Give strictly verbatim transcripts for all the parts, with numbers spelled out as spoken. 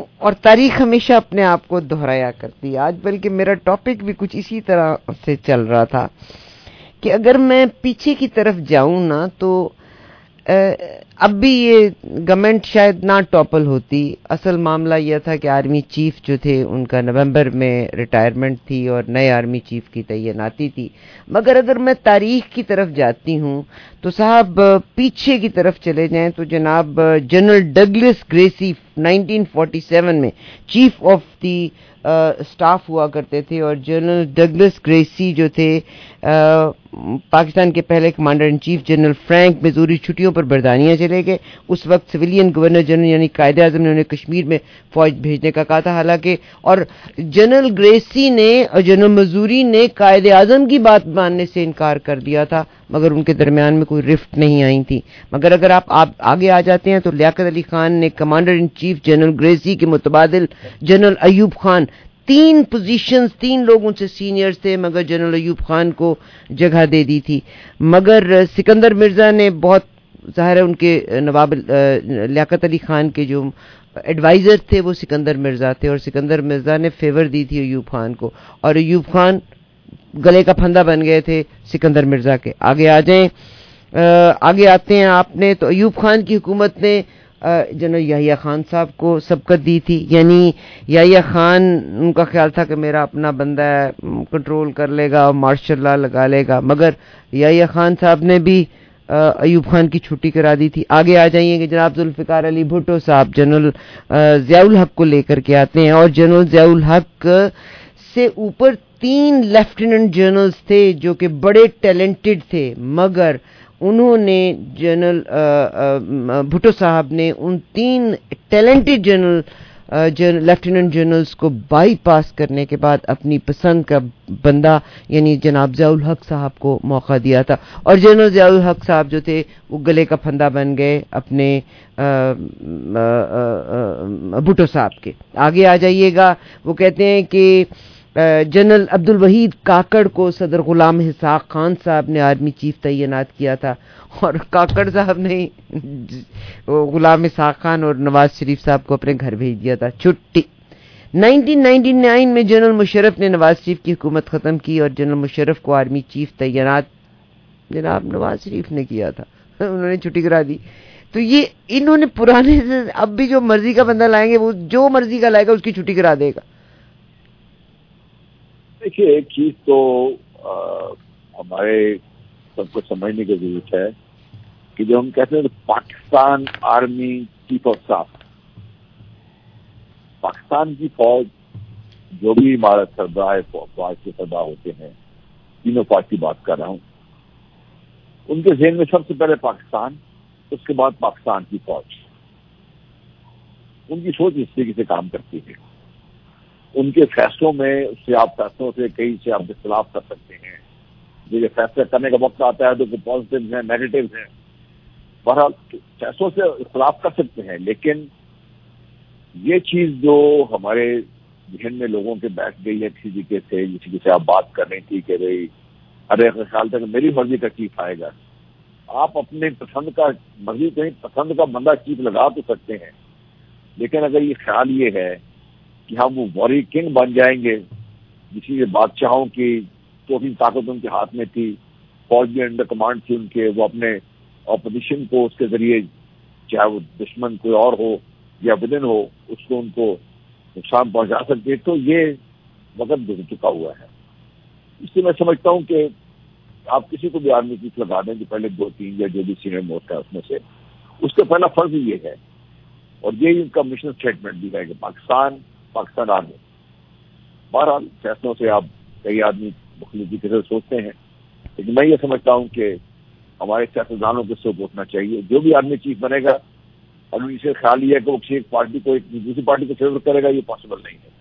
اور تاریخ ہمیشہ اپنے آپ کو دہرایا کرتی ہے. آج بلکہ میرا ٹاپک بھی کچھ اسی طرح سے چل رہا تھا کہ اگر میں پیچھے کی طرف جاؤں نا تو اب بھی یہ گورنمنٹ شاید نہ ٹاپل ہوتی. اصل معاملہ یہ تھا کہ آرمی چیف جو تھے ان کا نومبر میں ریٹائرمنٹ تھی اور نئے آرمی چیف کی تعیناتی تھی. مگر اگر میں تاریخ کی طرف جاتی ہوں تو صاحب پیچھے کی طرف چلے جائیں تو جناب general Douglas Gracey nineteen forty seven میں چیف آف دی اسٹاف ہوا کرتے تھے. اور جنرل ڈگلس گریسی جو تھے پاکستان کے پہلے commander in chief. General Frank Messervy چھٹیوں پر برطانیہ چلے گئے. اس وقت سویلین گورنر جنرل یعنی قائد اعظم نے انہیں کشمیر میں فوج بھیجنے کا کہا تھا. حالانکہ اور جنرل گریسی نے اور جنرل میزوری نے قائد اعظم کی بات ماننے سے انکار کر دیا تھا, مگر ان کے درمیان میں کوئی رفٹ نہیں آئی تھی. مگر اگر آپ, آپ آگے آ جاتے ہیں تو لیاقت علی خان نے commander in chief general Gracey کے متبادل جنرل ایوب خان, تین پوزیشنز تین لوگوں سے سینئرز تھے مگر جنرل ایوب خان کو جگہ دے دی تھی. مگر سکندر مرزا نے بہت ظاہر ہے ان کے نواب لیاقت علی خان کے جو ایڈوائزر تھے وہ سکندر مرزا تھے, اور سکندر مرزا نے فیور دی تھی ایوب خان کو, اور ایوب خان گلے کا پھندا بن گئے تھے سکندر مرزا کے. آگے آ جائیں, آگے آتے ہیں آپ نے تو ایوب خان کی حکومت نے جنرل یحییٰ خان صاحب کو سبقت دی تھی. یعنی یحییٰ خان ان کا خیال تھا کہ میرا اپنا بندہ ہے, کنٹرول کر لے گا, مارشل لا لگا لے گا, مگر یحییٰ خان صاحب نے بھی ایوب خان کی چھٹی کرا دی تھی. آگے آ جائیے کہ جناب ذوالفقار علی بھٹو صاحب جنرل ضیاء الحق کو لے کر کے آتے ہیں, اور جنرل ضیاء الحق سے اوپر تین لیفٹیننٹ جنرلز تھے جو کہ بڑے ٹیلنٹڈ تھے, مگر انہوں نے جنرل بھٹو صاحب نے ان تین ٹیلنٹڈ جنرل لیفٹیننٹ جنرلز کو بائی پاس کرنے کے بعد اپنی پسند کا بندہ یعنی جناب ضیاء الحق صاحب کو موقع دیا تھا. اور جنرل ضیاء الحق صاحب جو تھے وہ گلے کا پھندا بن گئے اپنے بھٹو صاحب کے. آگے آ جائیے گا, وہ کہتے ہیں کہ جنرل عبد الوحید کاکڑ کو صدر غلام اسحاق خان صاحب نے آرمی چیف تعینات کیا تھا, اور کاکڑ صاحب نے غلام اسحاق خان اور نواز شریف صاحب کو اپنے گھر بھیج دیا تھا چھٹی. نائنٹین نائنٹی نائن میں جنرل مشرف نے نواز شریف کی حکومت ختم کی, اور جنرل مشرف کو آرمی چیف تعینات جناب نواز شریف نے کیا تھا, انہوں نے چھٹی کرا دی. تو یہ انہوں نے پرانے سے اب بھی جو مرضی کا بندہ لائیں گے وہ جو مرضی کا لائے گا اس کی چھٹی کرا دے گا. دیکھیے ایک چیز تو ہمارے سب کو سمجھنے کی ضرورت ہے کہ جو ہم کہتے ہیں Pakistan army chief of staff, Pakistan کی فوج جو بھی ہمارا سربراہ فوج کے سربراہ ہوتے ہیں, تینوں فوج کی بات کر رہا ہوں, ان کے ذہن میں سب سے پہلے پاکستان, اس کے بعد پاکستان کی فوج. ان کی سوچ اس طریقے سے کام کرتی ہے. ان کے فیصلوں میں اس سے آپ فیصلوں سے کئی سے آپ اختلاف کر سکتے ہیں, جو فیصلہ کرنے کا وقت آتا ہے تو کوئی پازیٹیو ہیں نیگیٹو ہیں, بہرحال فیصلوں سے اختلاف کر سکتے ہیں, لیکن یہ چیز جو ہمارے ذہن میں لوگوں کے بیٹھ گئی ہے کسی طریقے سے, جس طریقے سے آپ بات کر رہی تھی کہ بھائی ارے خیال تھا کہ میری مرضی کا چیف آئے گا. آپ اپنے پسند کا مرضی کہیں پسند کا بندہ چیف لگا تو سکتے ہیں, لیکن اگر یہ خیال یہ ہے کہ ہم وہ واری کنگ بن جائیں گے, جسی بادشاہوں کی توہین طاقت ان کے ہاتھ میں تھی, فوج بھی انڈر کمانڈ تھی ان کے, وہ اپنے اپوزیشن کو اس کے ذریعے چاہے وہ دشمن کوئی اور ہو یا ودن ہو اس کو ان کو نقصان پہنچا سکتے, تو یہ وقت گزر چکا ہوا ہے. اس سے میں سمجھتا ہوں کہ آپ کسی کو بھی آرمی چیف لگا دیں جو پہلے دو تین یا جو بھی سینئر موسٹ ہے اس میں سے, اس کا پہلا فرض یہ ہے, اور یہی ان کا مشن اسٹیٹمنٹ بھی ہے کہ پاکستان پاکستان آرمی. بہرحال فیصلوں سے آپ کئی آدمی مختلف طریقے سے سوچتے ہیں, لیکن میں یہ سمجھتا ہوں کہ ہمارے سیاستدانوں کو اس سے پوچھنا چاہیے جو بھی آرمی چیف بنے گا, اور اسے خیال یہ ہے کہ وہ کسی ایک پارٹی کو ایک دوسری پارٹی کو فیور کرے گا, یہ پاسبل نہیں ہے.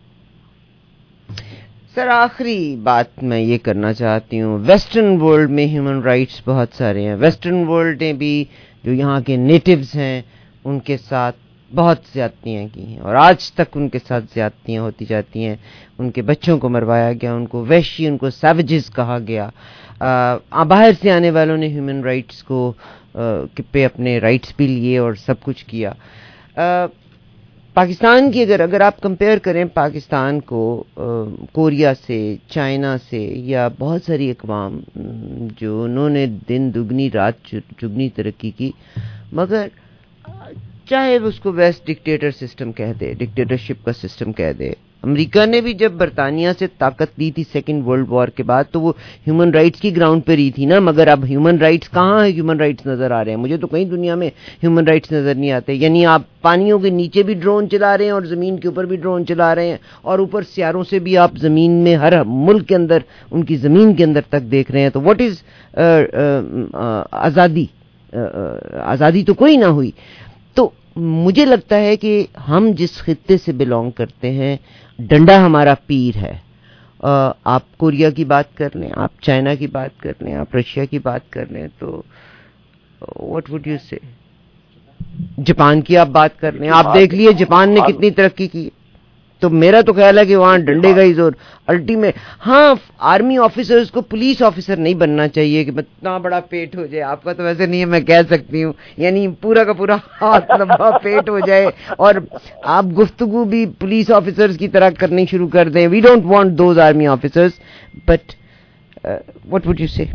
سر آخری بات میں یہ کرنا چاہتی ہوں, ویسٹرن ورلڈ میں ہیومن رائٹس بہت سارے ہیں. ویسٹرن ورلڈ نے بھی جو یہاں کے نیٹیوز ہیں ان کے ساتھ بہت زیادتیاں کی ہیں, اور آج تک ان کے ساتھ زیادتیاں ہوتی جاتی ہیں. ان کے بچوں کو مروایا گیا, ان کو وحشی, ان کو سیویجز کہا گیا. باہر سے آنے والوں نے ہیومن رائٹس کو پہ اپنے رائٹس بھی لیے اور سب کچھ کیا. پاکستان کی اگر اگر آپ کمپیئر کریں پاکستان کو کوریا سے، چائنا سے، یا بہت ساری اقوام جو انہوں نے دن دگنی رات چگنی ترقی کی، مگر چاہے اس کو ویسٹ ڈکٹیٹر سسٹم کہہ دے، ڈکٹیٹرشپ کا سسٹم کہہ دے، امریکہ نے بھی جب برطانیہ سے طاقت لی تھی سیکنڈ ورلڈ وار کے بعد تو وہ ہیومن رائٹس کی گراؤنڈ پہ رہی تھی نا، مگر اب ہیومن رائٹس کہاں ہے؟ ہیومن رائٹس نظر آ رہے ہیں مجھے تو کہیں دنیا میں ہیومن رائٹس نظر نہیں آتے. یعنی آپ پانیوں کے نیچے بھی ڈرون چلا رہے ہیں اور زمین کے اوپر بھی ڈرون چلا رہے ہیں، اور اوپر سیاروں سے بھی آپ زمین میں ہر ملک کے اندر ان کی زمین کے اندر تک دیکھ رہے ہیں. تو واٹ از آزادی؟ آزادی تو کوئی نہ ہوئی. تو مجھے لگتا ہے کہ ہم جس خطے سے بلونگ کرتے ہیں ڈنڈا ہمارا پیر ہے. آپ کوریا کی بات کر لیں، آپ چائنا کی بات کر لیں، آپ رشیا کی بات کر لیں، تو what would you say? Japan کی آپ بات کر لیں، آپ دیکھ لیے جاپان نے کتنی ترقی کی. تو میرا تو خیال ہے کہ وہاں ڈنڈے کا ہی زور الٹیمیٹ. ہاں آرمی آفیسرز کو پولیس آفیسر نہیں بننا چاہیے کہ اتنا بڑا پیٹ ہو جائے. آپ کا تو ویسے نہیں ہے، میں کہہ سکتی ہوں، یعنی پورا کا پورا ہاتھ لمبا پیٹ ہو جائے اور آپ گفتگو بھی پولیس آفیسرز کی طرح کرنی شروع کر دیں. We don't want those army officers, but what would you say?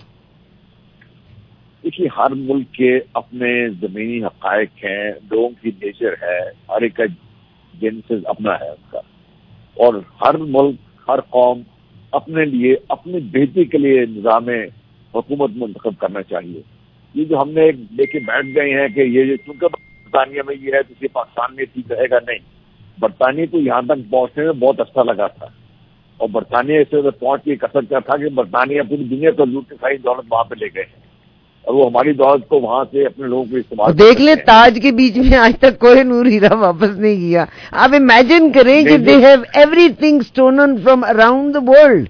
دیکھیے، ہر ملک کے اپنے زمینی حقائق ہیں، لوگوں کی نیچر ہے، ہر ایک کا جنسز اپنا ہے ان کا، اور ہر ملک ہر قوم اپنے لیے اپنی بہتری کے لیے نظام حکومت منتخب کرنا چاہیے. یہ جو ہم نے لے کے بیٹھ گئے ہیں کہ یہ چونکہ برطانیہ میں یہ ہے تو یہ پاکستان میں ٹھیک رہے گا، نہیں. برطانیہ کو یہاں تک پہنچنے میں بہت اچھا لگا تھا، اور برطانیہ اس سے پہنچ کے کثر کیا تھا کہ برطانیہ پوری دنیا کو لوٹ کے ساری دولت وہاں پہ لے گئے ہیں، اور وہ ہماری دولت کو وہاں سے اپنے لوگوں کو استعمال. دیکھ لیں تاج کے بیچ میں آج تک کوئی نور ہیرا واپس نہیں کیا. آپ امیجن کریں کہ they have everything stolen from around the world.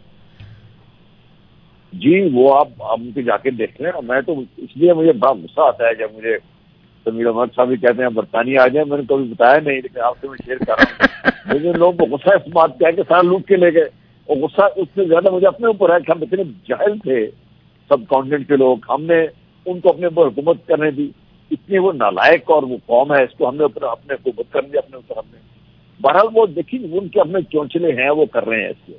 جی وہ آپ ہم کو جا کے دیکھ لیں. میں تو اس لیے مجھے بڑا غصہ آتا ہے جب مجھے سمیر احمد صاحب بھی کہتے ہیں برطانیہ آ جائیں. میں نے کبھی بتایا نہیں، لیکن آپ سے میں شیئر کر رہا ہوں. مجھے لوگ کو غصہ اس بات کیا کہ سارا لوٹ کے لے گئے، اور غصہ اس سے زیادہ مجھے اپنے اوپر ہے کہ ہم اتنے جاہل تھے سب کانٹیننٹ کے لوگ، ہم نے ان کو اپنے اوپر حکومت کرنے دی. اتنی وہ نالائق اور وہ قوم ہے، اس کو ہم نے اوپر اپنے حکومت کر دیا اپنے اوپر ہم نے. بہرحال وہ دیکھیے ان کے اپنے چونچلے ہیں، وہ کر رہے ہیں. اس کے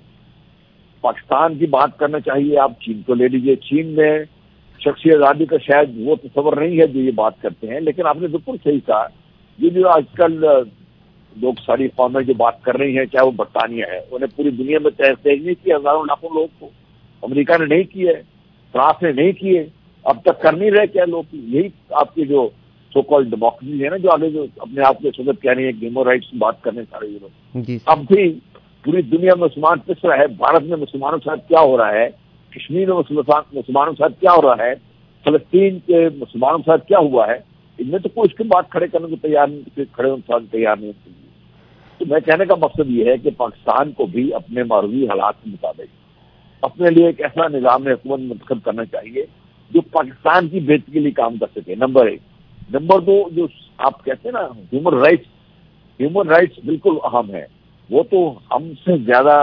پاکستان کی بات کرنا چاہیے، آپ چین کو لے لیجیے. چین میں شخصی آزادی کا شاید وہ تصور نہیں ہے جو یہ بات کرتے ہیں، لیکن آپ نے بالکل صحیح کہا. یہ جو آج کل لوگ ساری قومیں جو بات کر رہی ہیں، چاہے وہ برطانیہ ہے، انہیں پوری دنیا میں تیز نہیں کیا ہزاروں لاکھوں لوگ کو. امریکہ نے نہیں کیے، فرانس نے نہیں کیے، اب تک کر نہیں رہے کیا لوگ. یہی آپ کی جو سو کال ڈیموکریسی ہے نا، جو آگے جو اپنے آپ کے سبت کہہ رہی ہے ہیومن رائٹس کی بات کرنے سارے یہ لوگ. اب بھی پوری دنیا میں مسلمان پس رہا ہے. بھارت میں مسلمانوں کے ساتھ کیا ہو رہا ہے، کشمیر میں مسلمانوں کے ساتھ کیا ہو رہا ہے، فلسطین کے مسلمانوں کے ساتھ کیا ہوا ہے، ان میں تو کوئی اس کی بات کھڑے کرنے کو تیار نہیں، کھڑے ہونے کے تیار نہیں ہوتی. تو میں کہنے کا مقصد یہ ہے کہ پاکستان کو بھی اپنے معروضی حالات کے مطابق اپنے لیے ایک ایسا نظام حکومت منتخب کرنا چاہیے جو پاکستان کی بہتری کے لیے کام کر سکے. نمبر ایک. نمبر دو، جو آپ کہتے ہیں نا ہیومن رائٹس، ہیومن رائٹس بالکل اہم ہے. وہ تو ہم سے زیادہ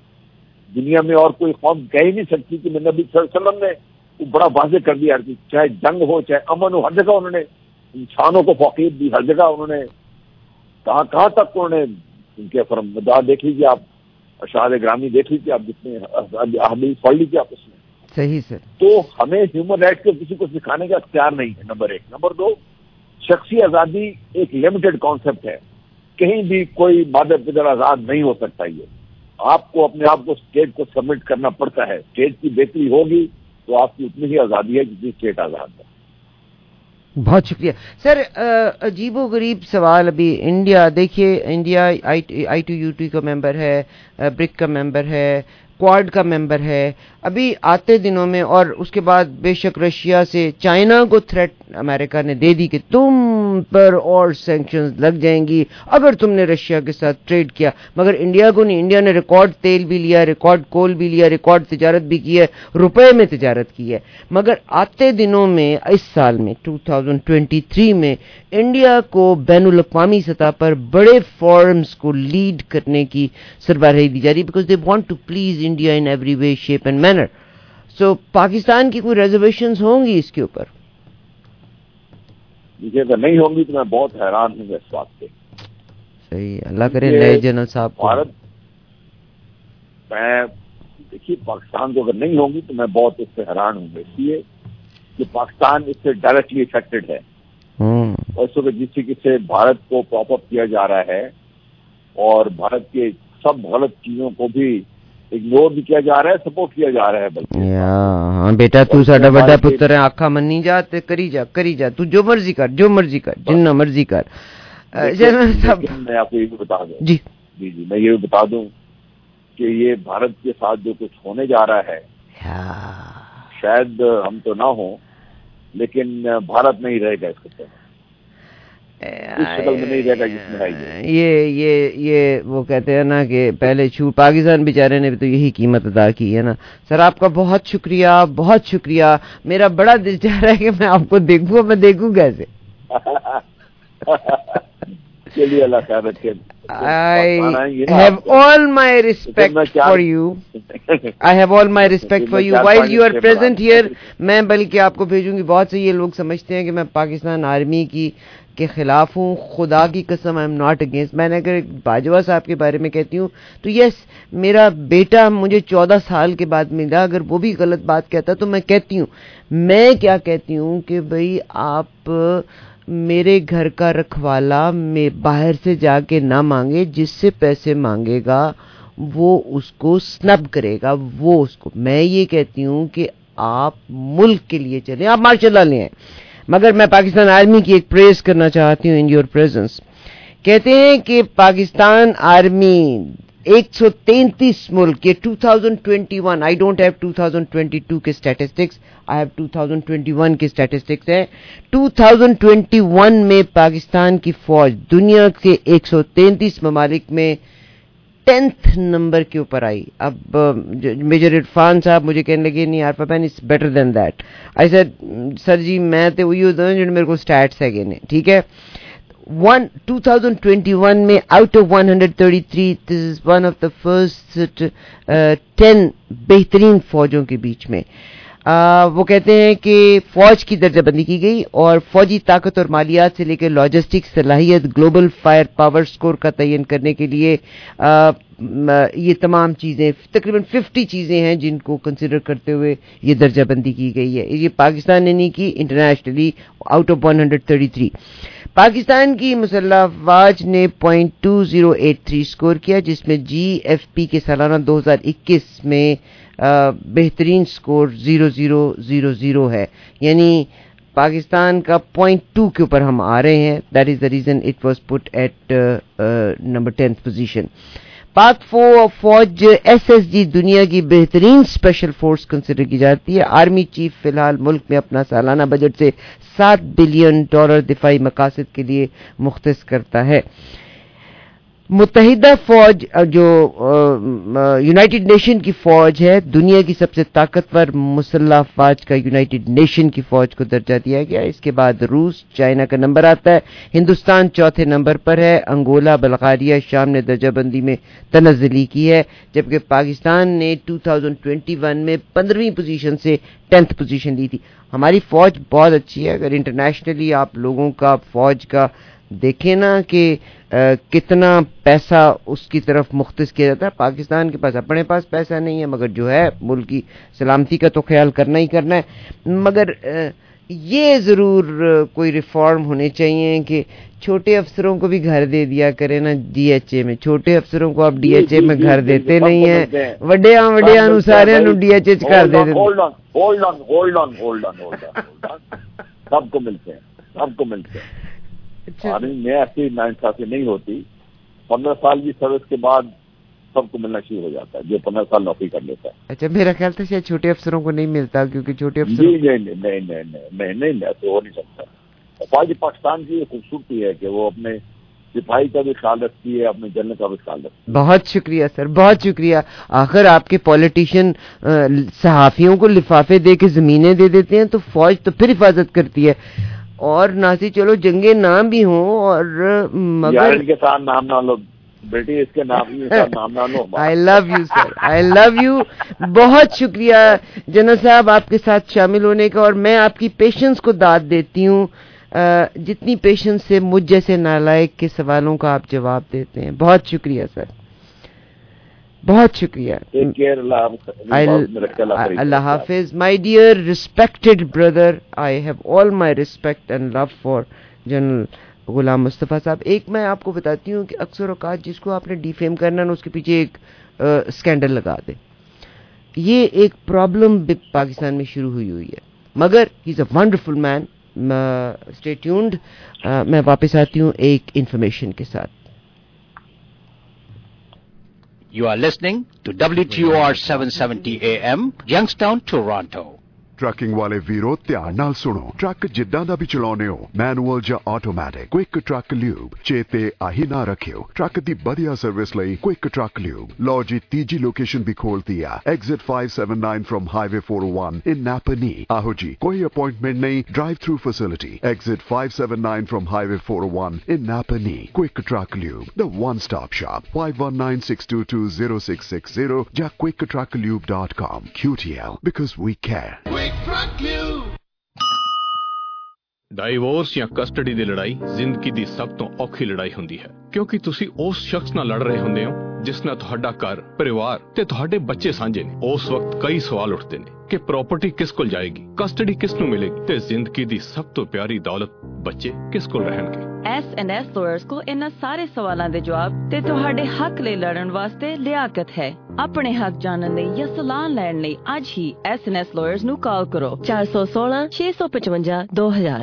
دنیا میں اور کوئی قوم کہہ ہی نہیں سکتی کہ نبی صلی اللہ علیہ وسلم نے وہ بڑا واضح کر دیا کہ چاہے جنگ ہو چاہے امن ہو، ہر جگہ انہوں نے انسانوں کو فوقیت دی. ہر جگہ انہوں نے کہاں کہاں تک انہوں نے ان کے فرمایا. دیکھ لیجیے آپ اشعار گرامی دیکھ لیجیے آپ، جتنے احادیث پڑھ لیجیے آپ اس میں. صحیح سر. تو ہمیں ہیومن رائٹس کو کسی کو سکھانے کا اختیار نہیں ہے، نمبر ایک. نمبر دو، شخصی آزادی ایک لمیٹڈ کانسیپٹ ہے، کہیں بھی کوئی مادہ پدر آزاد نہیں ہو سکتا. یہ آپ کو اپنے آپ کو اسٹیٹ کو سبمٹ کرنا پڑتا ہے. اسٹیٹ کی بہتری ہوگی تو آپ کی اتنی ہی آزادی ہے جتنی اسٹیٹ آزاد ہے. بہت شکریہ سر. عجیب و غریب سوال. ابھی انڈیا دیکھیے، India I two U T کا ممبر ہے، برک کا ممبر ہے، کوارڈ کا ممبر ہے. ابھی آتے دنوں میں، اور اس کے بعد بے شک رشیا سے چائنا کو تھریٹ امریکہ نے دے دی کہ تم پر اور سینکشنز لگ جائیں گی اگر تم نے رشیا کے ساتھ ٹریڈ کیا. مگر انڈیا کو نہیں، انڈیا نے ریکارڈ تیل بھی لیا، ریکارڈ کول بھی لیا، ریکارڈ تجارت بھی کی ہے، روپے میں تجارت کی ہے. مگر آتے دنوں میں، اس سال میں دو ہزار تیئیس میں انڈیا کو بین الاقوامی سطح پر بڑے فورمز کو لیڈ کرنے کی سربراہی دی جا رہی، because they want to please India in every way shape and manner. So Pakistan کی کوئی ریزرویشنز ہوں گی اس کے اوپر؟ مجھے اگر نہیں ہوں گی تو میں بہت حیران ہوں اس بات سے. صحیح, اللہ کرے نئے جنرل صاحب کو. بھارت میں دیکھیے پاکستان کو اگر نہیں ہوگی تو میں بہت اس سے حیران ہوں گا, اس لیے کہ پاکستان اس سے ڈائریکٹلی افیکٹڈ ہے. اور اس وقت جس طریقے سے بھارت کو پاپ اپ کیا جا رہا ہے اور بھارت کے سب غلط چیزوں کو بھی اگنور بھی کیا جا رہا ہے, سپورٹ کیا جا رہا ہے. بلکہ ہاں بیٹا تو ساڈا بڑا پتر ہے, آکھا منی جا تے کری جا کری جا, تو جو مرضی کر جو مرضی کر جنہ مرضی کر. میں آپ کو یہ بھی بتا دوں جی جی جی میں یہ بھی بتا دوں کہ یہ بھارت کے ساتھ جو کچھ ہونے جا رہا ہے شاید ہم تو نہ ہوں, لیکن بھارت نہیں رہے گا اس خطے میں, اس شکل میں نہیں رہے گا جس میں ہے. یہ یہ یہ وہ کہتے ہیں نا کہ پہلے چھو پاکستان بیچارے نے بھی تو یہی قیمت ادا کی ہے نا. سر آپ کا بہت شکریہ, بہت شکریہ. میرا بڑا دل چاہ رہا ہے کہ میں آپ کو دیکھوں, میں دیکھوں کیسے. چلیے اللہ خیر رکھے. I have all my respect for you. I have all my respect for you. While you are present here, میں بلکہ آپ کو بھیجوں گی. بہت سے یہ لوگ سمجھتے ہیں کہ میں پاکستان آرمی کی کے خلاف ہوں. خدا کی قسم, آئی ایم ناٹ اگینسٹ. میں نے اگر باجوہ صاحب کے بارے میں کہتی ہوں تو یس, میرا بیٹا مجھے چودہ سال کے بعد ملا, اگر وہ بھی غلط بات کہتا تو میں کہتی ہوں. میں کیا کہتی ہوں کہ بھئی آپ میرے گھر کا رکھوالا میں باہر سے جا کے نہ مانگے, جس سے پیسے مانگے گا وہ اس کو سنب کرے گا, وہ اس کو. میں یہ کہتی ہوں کہ آپ ملک کے لیے چلیں, آپ ماشاء اللہ لے آئیں. مگر میں پاکستان آرمی کی ایک پریز کرنا چاہتی ہوں ان یور پریزنس. کہتے ہیں کہ پاکستان آرمی ایک سو تینتیس ملک, یہ two thousand twenty one, I don't have two thousand twenty two کے statistics, I have two thousand twenty one کے اسٹیٹسٹکس ہیں. ٹو تھاؤزینڈ ٹوینٹی ون میں پاکستان کی فوج دنیا کے ایک سو تینتیس ممالک میں ٹینتھ نمبر کے اوپر آئی. اب میجر عرفان صاحب مجھے کہنے لگے نہیں عارفہ بہن it's better than that. I said sir جی میں تو وہی ہوتا ہوں جو میرے کو سٹیٹس ہے نے, ٹھیک ہے. One two thousand twenty one میں out of one hundred thirty three, this is one of the first ten بہترین فوجوں کے بیچ میں. Uh, وہ کہتے ہیں کہ فوج کی درجہ بندی کی گئی اور فوجی طاقت اور مالیات سے لے کے لاجسٹک صلاحیت, گلوبل فائر پاور سکور کا تعین کرنے کے لیے uh, یہ تمام چیزیں تقریباً ففٹی چیزیں ہیں جن کو کنسیڈر کرتے ہوئے یہ درجہ بندی کی گئی ہے. یہ پاکستان نے نہیں کی, internationally out of one hundred thirty three. Pakistan کی مسلح افواج نے point two zero eight three score کیا, جس میں جی ایف پی کے سالانہ دو ہزار اکیس میں Uh, بہترین score zero zero zero zero ہے. یعنی پاکستان کا پوائنٹ ٹو کے اوپر ہم آ رہے ہیں. That is the reason it was put at number tenth position. Pak فوج ایس ایس جی دنیا کی بہترین اسپیشل فورس کنسیڈر کی جاتی ہے. آرمی چیف فی الحال ملک میں اپنا سالانہ بجٹ سے سات بلین ڈالر دفاعی مقاصد کے لیے مختص کرتا ہے. متحدہ فوج جو یونائٹڈ نیشن کی فوج ہے, دنیا کی سب سے طاقتور مسلح افواج کا یونائٹڈ نیشن کی فوج کو درجہ دیا گیا. اس کے بعد روس, چائنا کا نمبر آتا ہے. ہندوستان چوتھے نمبر پر ہے. انگولا, بلغاریہ, شام نے درجہ بندی میں تنزلی کی ہے, جبکہ پاکستان نے ٹو تھاؤزینڈ ٹوینٹی ون میں پندرہویں پوزیشن سے ٹینتھ پوزیشن لی تھی. ہماری فوج بہت اچھی ہے. اگر انٹرنیشنلی آپ لوگوں کا فوج کا دیکھیں نا کہ کتنا پیسہ اس کی طرف مختص کیا جاتا ہے. پاکستان کے پاس اپنے پاس پیسہ نہیں ہے, مگر جو ہے ملک کی سلامتی کا تو خیال کرنا ہی کرنا ہے. مگر یہ ضرور کوئی ریفارم ہونے چاہیے کہ چھوٹے افسروں کو بھی گھر دے دیا کرے نا ڈی ایچ اے میں. چھوٹے افسروں کو آپ ڈی ایچ اے میں گھر دیتے نہیں ہیں, وڈیاں وڈیاں نو سارے نو ڈی ایچ اے کر دے دیتے. سب کو ملتے ہیں, سب کو ملتے ہیں. آرمی میں ایسی ناانصافی نہیں ہوتی. پندرہ سال کی سروس کے بعد سب کو ملنا شروع ہو جاتا ہے جو پندرہ سال نوکری کر لیتا ہے. اچھا, میرا خیال تھا شاید چھوٹے افسروں کو نہیں ملتا, کیونکہ چھوٹے افسر نہیں نہیں نہیں نہیں نہیں نہیں ایسے ہو نہیں سکتا. فوج پاکستان کی خوبصورتی ہے کہ وہ اپنے سپاہی کا بھی خیال رکھتی ہے, اپنے جنرل کا بھی خیال رکھتی ہے. بہت شکریہ سر, بہت شکریہ. آخر آپ کے پولیٹیشین صحافیوں کو لفافے دے کے زمینیں دے دیتے ہیں تو فوج تو پھر حفاظت کرتی ہے. اور ناسی چلو جنگیں نام بھی ہوں, اور مگر ان کے ساتھ نام نہ لو بیٹی, اس کے نام ہی نام نہ لو. آئی love you sir, I love you. بہت شکریہ جنرل صاحب آپ کے ساتھ شامل ہونے کا, اور میں آپ کی پیشنس کو داد دیتی ہوں. جتنی پیشنس سے مجھ جیسے نالائق کے سوالوں کا آپ جواب دیتے ہیں. بہت شکریہ سر, بہت شکریہ. اللہ حافظ. My dear respected brother, I have all my respect and love for general Ghulam Mustafa صاحب. ایک میں آپ کو بتاتی ہوں کہ اکثر اوقات جس کو آپ نے ڈیفیم کرنا نا اس کے پیچھے ایک اسکینڈل لگا دے. یہ ایک پرابلم پاکستان میں شروع ہوئی ہوئی ہے, مگر he is a wonderful man. Stay tuned, میں واپس آتی ہوں ایک انفارمیشن کے ساتھ. You are listening to W T O R seven seventy A M, Youngstown, Toronto. Trucking ਵਾਲੇ ਵੀਰੋ ਧਿਆਨ ਨਾਲ ਸੁਣੋ. ਟਰੱਕ ਜਿੱਦਾਂ ਦਾ ਵੀ ਚਲਾਉਣੇ ਹੋ, ਮੈਨੂਅਲ ਜਾਂ ਆਟੋਮੈਟਿਕ, ਕੁਇਕ ਟਰੱਕ ਲਿਊਬ ਚੇਤੇ ਆਹੀ ਨਾ ਰੱਖਿਓ. ਟਰੱਕ ਦੀ ਵਧੀਆ ਸਰਵਿਸ ਲਈ ਕੁਇਕ ਟਰੱਕ ਲਿਊਬ. ਲਓ ਜੀ ਤੀਜੀ ਲੋਕੇਸ਼ਨ ਵੀ ਖੋਲਤੀ ਆ, exit five seventy-nine from highway four oh one in Napanee. ਆਹੋ ਜੀ, ਕੋਈ ਅਪਾਇੰਟਮੈਂਟ ਨਹੀਂ, drive through facility. Exit five seventy-nine from highway four oh one in Napanee. Quick truck lube, the one stop shop. five one nine six two two zero six six zero ਜਾਂ quick truck lube dot com. Q T L, because we care. Divorce ਜਾਂ custody ਦੀ ਲੜਾਈ ਜ਼ਿੰਦਗੀ ਦੀ ਸਭ ਤੋਂ ਔਖੀ ਲੜਾਈ ਹੁੰਦੀ ਹੈ, ਕਿਉਂਕਿ ਤੁਸੀਂ ਉਸ ਸ਼ਖਸ ਨਾਲ ਲੜ ਰਹੇ ਹੁੰਦੇ ਹੋ ਜਿਸ ਨਾਲ ਤੁਹਾਡਾ ਘਰ, ਪਰਿਵਾਰ ਤੇ ਤੁਹਾਡੇ ਬੱਚੇ ਸਾਂਝੇ ਨੇ. ਉਸ ਵਕਤ ਕਈ ਸਵਾਲ ਉੱਠਦੇ ਨੇ ਕਿ ਪ੍ਰਾਪਰਟੀ ਕਿਸ ਕੋਲ ਜਾਏਗੀ, ਕਸਟਡੀ ਕਿਸ ਨੂੰ ਮਿਲੇਗੀ ਤੇ ਜ਼ਿੰਦਗੀ ਦੀ ਸਭ ਤੋਂ ਪਿਆਰੀ ਦੌਲਤ ਬੱਚੇ ਕਿਸ ਕੋਲ ਰਹਿਣਗੇ. ਐਸ ਐਂਡ ਐਸ ਲਾਇਰਸ ਕੋ ਇਹਨਾਂ ਸਾਰੇ ਸਵਾਲਾਂ ਦੇ ਜਵਾਬ ਤੇ ਤੁਹਾਡੇ ਹੱਕ ਲਈ ਲੜਨ ਵਾਸਤੇ ਲਿਆਕਤ ਹੈ. ਆਪਣੇ ਹੱਕ ਜਾਣਨ ਲਈ ਜਾਂ ਸਲਾਹ ਲੈਣ ਲਈ ਅੱਜ ਹੀ ਐਸ ਐਂਡ ਐਸ ਲਾਇਰਸ ਨੂੰ ਕਾਲ ਕਰੋ ਚਾਰ ਸੌ ਸੋਲਾਂ ਛੇ ਸੌ ਪਚਵੰਜਾ ਦੋ ਹਜ਼ਾਰ.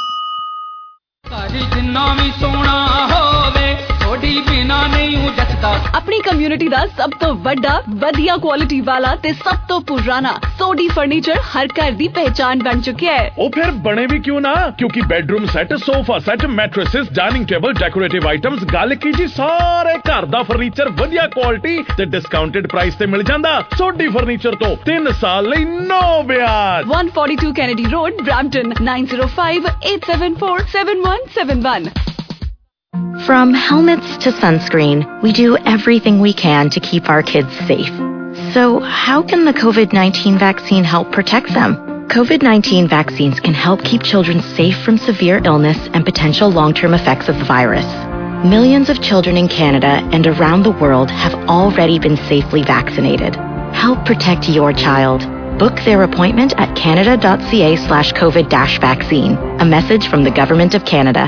ਜਿੰਨਾ ਵੀ ਸੋਹਣਾ ਹੋਵੇ ਥੋੜੀ ਬਿਨਾ ਨਹੀਂ ਜੱਚਦਾ. ਆਪਣੀ ਕਮਿਊਨਿਟੀ ਦਾ ਸਭ ਤੋਂ ਵੱਡਾ, ਵਧੀਆ ਕੁਆਲਿਟੀ ਵਾਲਾ ਤੇ ਸਭ ਤੋਂ ਪੁਰਾਣਾ ਸੋਡੀ ਫਰਨੀਚਰ ਹਰ ਘਰ ਦੀ ਪਹਿਚਾਨ ਬਣ ਚੁੱਕਿਆ ਹੈ. ਉਹ ਫਿਰ ਬਣੇ ਵੀ ਕਿਉਂ ਨਾ, ਕਿਉਂਕਿ bedroom set, sofa set, mattresses, dining table, decorative items, ਗੱਲ ਕੀ ਜੀ, ਸਾਰੇ ਘਰ ਦਾ ਫਰਨੀਚਰ ਵਧੀਆ ਕੁਆਲਿਟੀ ਤੇ ਡਿਸਕਾਊਂਟਡ ਪ੍ਰਾਈਸ ਤੇ ਮਿਲ ਜਾਂਦਾ. ਸੋਡੀ ਫਰਨੀਚਰ ਤੋਂ ਤਿੰਨ ਸਾਲ ਲਈ ਨੋ ਵਿਆਜ. one forty-two Kennedy Road, Brampton, nine zero five eight seven four seven one seven one. From helmets to sunscreen, we do everything we can to keep our kids safe. So how can the COVID nineteen vaccine help protect them? COVID nineteen vaccines can help keep children safe from severe illness and potential long-term effects of the virus. Millions of children in Canada and around the world have already been safely vaccinated. Help protect your child. Book their appointment at canada.ca slash COVID dash vaccine. A message from the Government of Canada.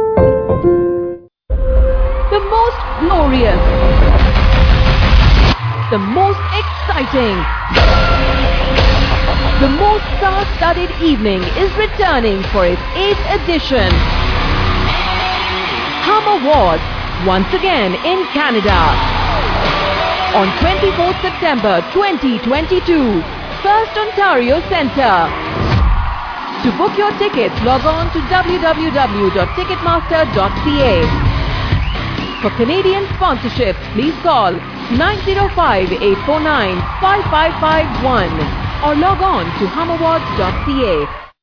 The most glorious, the most exciting, the most star-studded evening is returning for its eighth edition. Hum Awards, once again in Canada. On twenty-fourth September twenty twenty-two, First Ontario Centre. To book your tickets, log on to w w w dot ticketmaster dot c a. For Canadian sponsorships, please call nine zero five eight four nine five five five one or log on to hum awards dot c a.